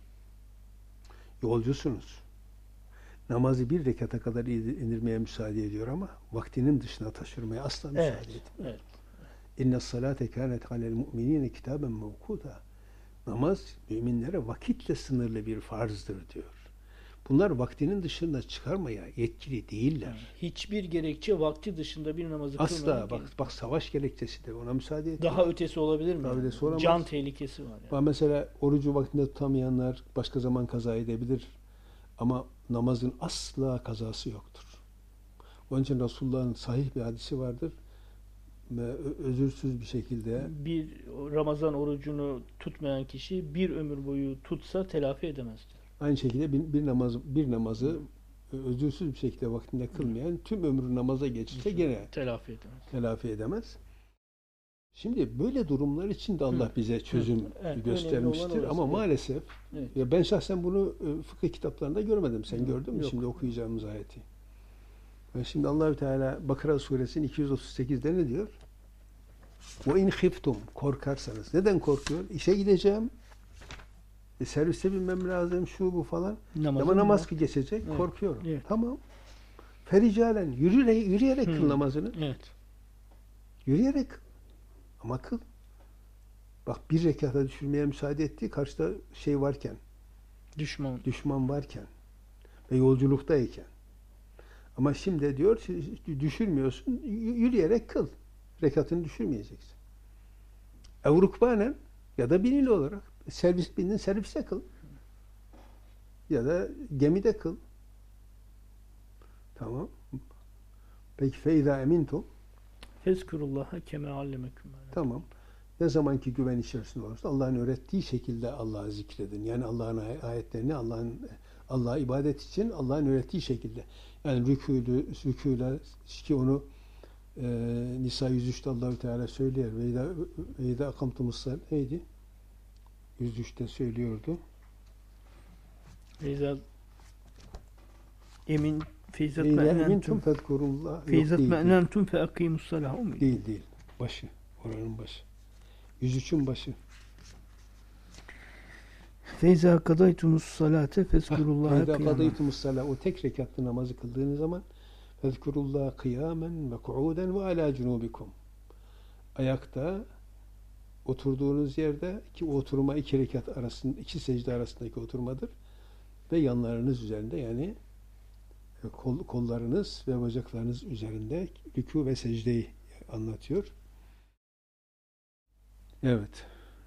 Yolcusunuz. Namazı 1 rekata kadar indirmeye müsaade ediyor ama vaktinin dışına taşırmaya asla müsaade etmiyor. Evet. İnne salate kânet alel mu'minîne kitâben mevkûta. Namaz müminlere vakitle sınırlı bir farzdır diyor. Bunlar vaktinin dışında çıkarmaya yetkili değiller. Hiçbir gerekçe vakti dışında bir namazı kılmaya asla. Bak savaş gerekçesi de ona müsaade etmiyor. Daha ötesi olabilir mi? Daha ötesi olamaz. Can tehlikesi var. Yani. Mesela orucu vaktinde tutamayanlar başka zaman kaza edebilir. Ama namazın asla kazası yoktur. Onun için Resulullah'ın sahih bir hadisi vardır. Özürsüz bir şekilde bir Ramazan orucunu tutmayan kişi bir ömür boyu tutsa telafi edemez diyor. Aynı şekilde bir namazı özürsüz bir şekilde vaktinde kılmayan tüm ömrü namaza geçirse gene telafi edemez. Şimdi böyle durumlar için de Allah bize çözüm göstermiştir ama maalesef ya ben şahsen bunu fıkıh kitaplarında görmedim. Sen gördün mü şimdi okuyacağımız ayeti? Ve şimdi Allahü Teala Bakara suresinin 238'de ne diyor? Ve in khiftum, korkarsanız. Neden korkuyor? İşe gideceğim. Serviste binmem lazım, şu bu falan. Ama namaz ki geçecek, korkuyorum. Evet. Tamam. Fericalen, yürüyerek kıl namazını. Evet. Yürüyerek kıl. Ama kıl. Bak bir rekata düşürmeye müsaade etti. Karşıda şey varken. Düşman varken. Ve yolculuktayken. Ama şimdi diyor düşürmüyorsun. Yürüyerek kıl. Rekatını düşürmeyeceksin. Evrukbanen ya da binili olarak serviste kıl. Ya da gemide kıl. Tamam. Peki feyza emintum. Fezkurullaha keme allemeküm. Tamam. Ne zamanki güven içerisinde olursa Allah'ın öğrettiği şekilde Allah'ı zikredin. Yani Allah'ın ayetlerini, Allah'ın Allah'a ibadet için Allah'ın öğrettiği şekilde. Yani rükûyla ki onu Nisa 103'te Allahü Teala söylüyor. Ve idâ akamtumussalâ neydi? 103'te söylüyordu. Feyzat emin Feyzat me'nentum fezkurullah. Feyzat me'nentum fe akimussalâh. Değil. Başı. Oranın başı. 103'ün başı. Feyza kadaytumus salate fezkurullaha Feyza kıyamen. kadaytumus salâ. O tek rekatlı namazı kıldığınız zaman fezkurullaha kıyamen ve ku'uden ve alâ cunubikum. Ayakta oturduğunuz yerde ki oturma iki rekat arasında, iki secde arasındaki oturmadır ve yanlarınız üzerinde yani kollarınız ve bacaklarınız üzerinde rükû ve secdeyi anlatıyor. Evet.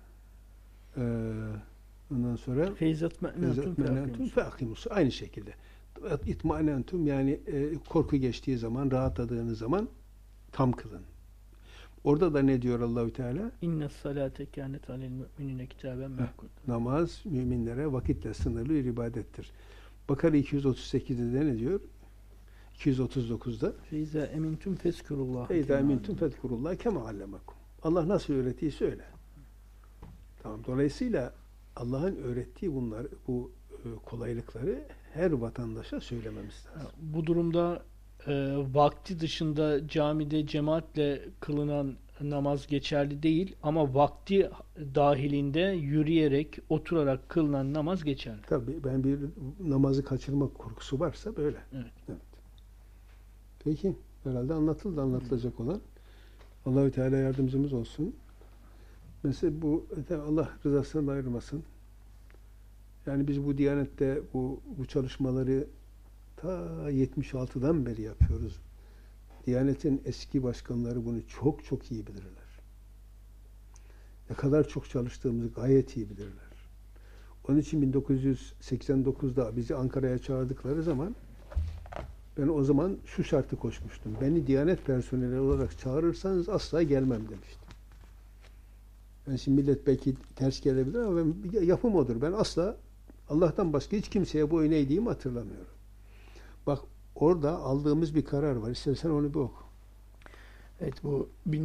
Ondan sonra Feyzat me'nentum fe akimus. Aynı şekilde. İtma'nentum yani korku geçtiği zaman, rahatladığınız zaman tam kılın. Orada da ne diyor Allahü Teala? İnnes salate kânet alel mü'minine kitaben mevkûd. Namaz müminlere vakitle sınırlı bir ibadettir. Bakara 238'de de ne diyor? 239'da Feyza emintum fezkurullaha. Feyza emintum fezkurullah kema allemakum. Allah nasıl öğrettiyse öyle. Tamam. Dolayısıyla Allah'ın öğrettiği bu kolaylıkları her vatandaşa söylememiz lazım. Bu durumda vakti dışında camide cemaatle kılınan namaz geçerli değil ama vakti dahilinde yürüyerek, oturarak kılınan namaz geçerli. Tabii ben bir namazı kaçırma korkusu varsa böyle. Evet. Peki. Herhalde anlatılacak olan. Allahü Teala yardımcımız olsun. Mesela bu Allah rızasından ayırmasın. Yani biz bu Diyanet'te bu çalışmaları ta 76'dan beri yapıyoruz. Diyanet'in eski başkanları bunu çok çok iyi bilirler. Ne kadar çok çalıştığımızı gayet iyi bilirler. Onun için 1989'da bizi Ankara'ya çağırdıkları zaman ben o zaman şu şartı koşmuştum. Beni Diyanet personeli olarak çağırırsanız asla gelmem demiştim. Yani şimdi millet belki ters gelebilir ama yapım odur. Ben asla Allah'tan başka hiç kimseye boyun eğdiğimi hatırlamıyorum. Bak orada aldığımız bir karar var. İstersen onu bir oku. Evet, bu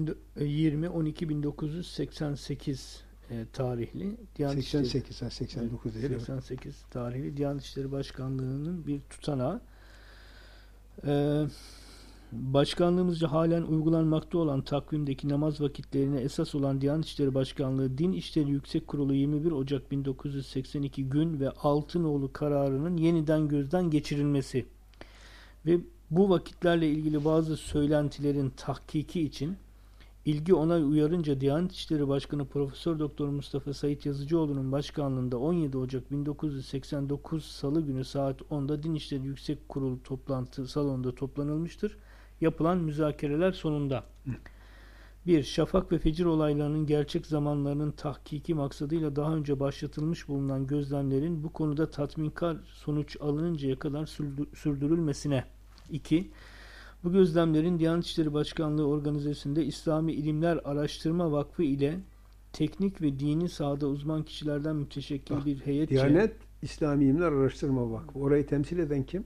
20-12-1988 tarihli Diyanet 89 değil. 88 tarihli Diyanet İşleri Başkanlığı'nın bir tutanağı. Başkanlığımızca halen uygulanmakta olan takvimdeki namaz vakitlerine esas olan Diyanet İşleri Başkanlığı Din İşleri Yüksek Kurulu 21 Ocak 1982 gün ve Altınoğlu kararının yeniden gözden geçirilmesi ve bu vakitlerle ilgili bazı söylentilerin tahkiki için ilgi onay uyarınca Diyanet İşleri Başkanı Profesör Doktor Mustafa Sait Yazıcıoğlu'nun başkanlığında 17 Ocak 1989 Salı günü saat 10'da Din İşleri Yüksek Kurulu toplantı salonunda toplanılmıştır. Yapılan müzakereler sonunda 1. Şafak ve fecir olaylarının gerçek zamanlarının tahkiki maksadıyla daha önce başlatılmış bulunan gözlemlerin bu konuda tatminkar sonuç alınıncaya kadar sürdürülmesine. 2. Bu gözlemlerin Diyanet İşleri Başkanlığı organizasyonunda İslami İlimler Araştırma Vakfı ile teknik ve dini sahada uzman kişilerden müteşekkil bir heyetçe... Diyanet İslami İlimler Araştırma Vakfı. Orayı temsil eden kim?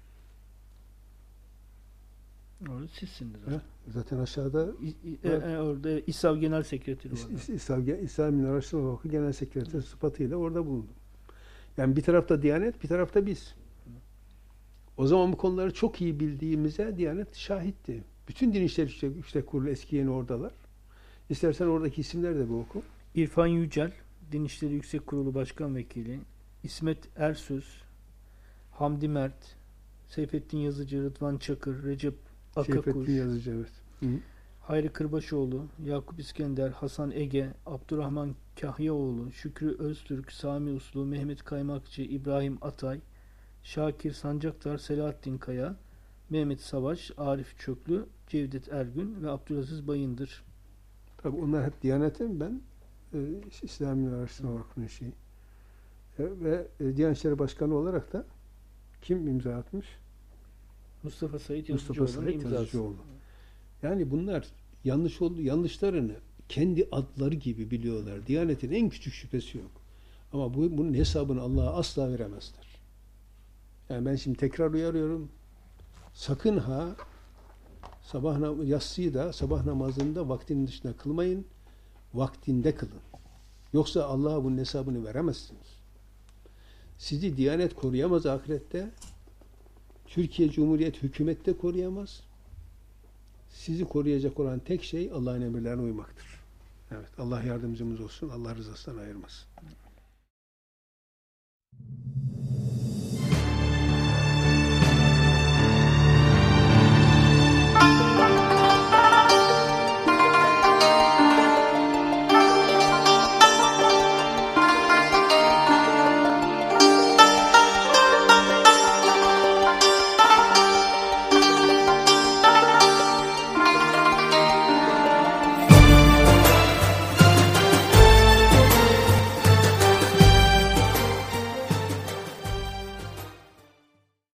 Orada sizsiniz zaten. Zaten aşağıda orada İSAV Genel Sekreteri var. İslami İlimler Araştırma Vakfı Genel Sekreteri sıfatıyla orada bulundum. Yani bir tarafta Diyanet, bir tarafta biz. O zaman bu konuları çok iyi bildiğimize Diyanet şahitti. Bütün Din İşleri Yüksek Kurulu eski yeni oradalar. İstersen oradaki isimleri de bir oku. İrfan Yücel, Din İşleri Yüksek Kurulu Başkan Vekili, İsmet Ersöz, Hamdi Mert, Seyfettin Yazıcı, Rıdvan Çakır, Recep Akakuş, Seyfettin Yazıcı, evet. Hayri Kırbaşoğlu, Yakup İskender, Hasan Ege, Abdurrahman Kahyaoğlu, Şükrü Öztürk, Sami Uslu, Mehmet Kaymakçı, İbrahim Atay, Şakir Sancaktar, Selahattin Kaya, Mehmet Savaş, Arif Çöklü, Cevdet Ergün ve Abdülaziz Bayındır. Tabii onlar hep Diyanet'in, ben İslami Araştırma Vakfı'nın şeyi. Ve Diyanet İşleri Başkanı olarak da kim imza atmış? Mustafa Sait Yazıcıoğlu'nun imzası. Yani bunlar yanlışlarını kendi adları gibi biliyorlar. Diyanet'in en küçük şüphesi yok. Ama bunun hesabını Allah'a asla veremezler. Yani ben şimdi tekrar uyarıyorum. Sakın ha yatsıyı da sabah namazında vaktinin dışında kılmayın. Vaktinde kılın. Yoksa Allah'a bunun hesabını veremezsiniz. Sizi Diyanet koruyamaz ahirette. Türkiye Cumhuriyet hükümet de koruyamaz. Sizi koruyacak olan tek şey Allah'ın emirlerine uymaktır. Evet, Allah yardımcımız olsun. Allah rızasından ayırmasın.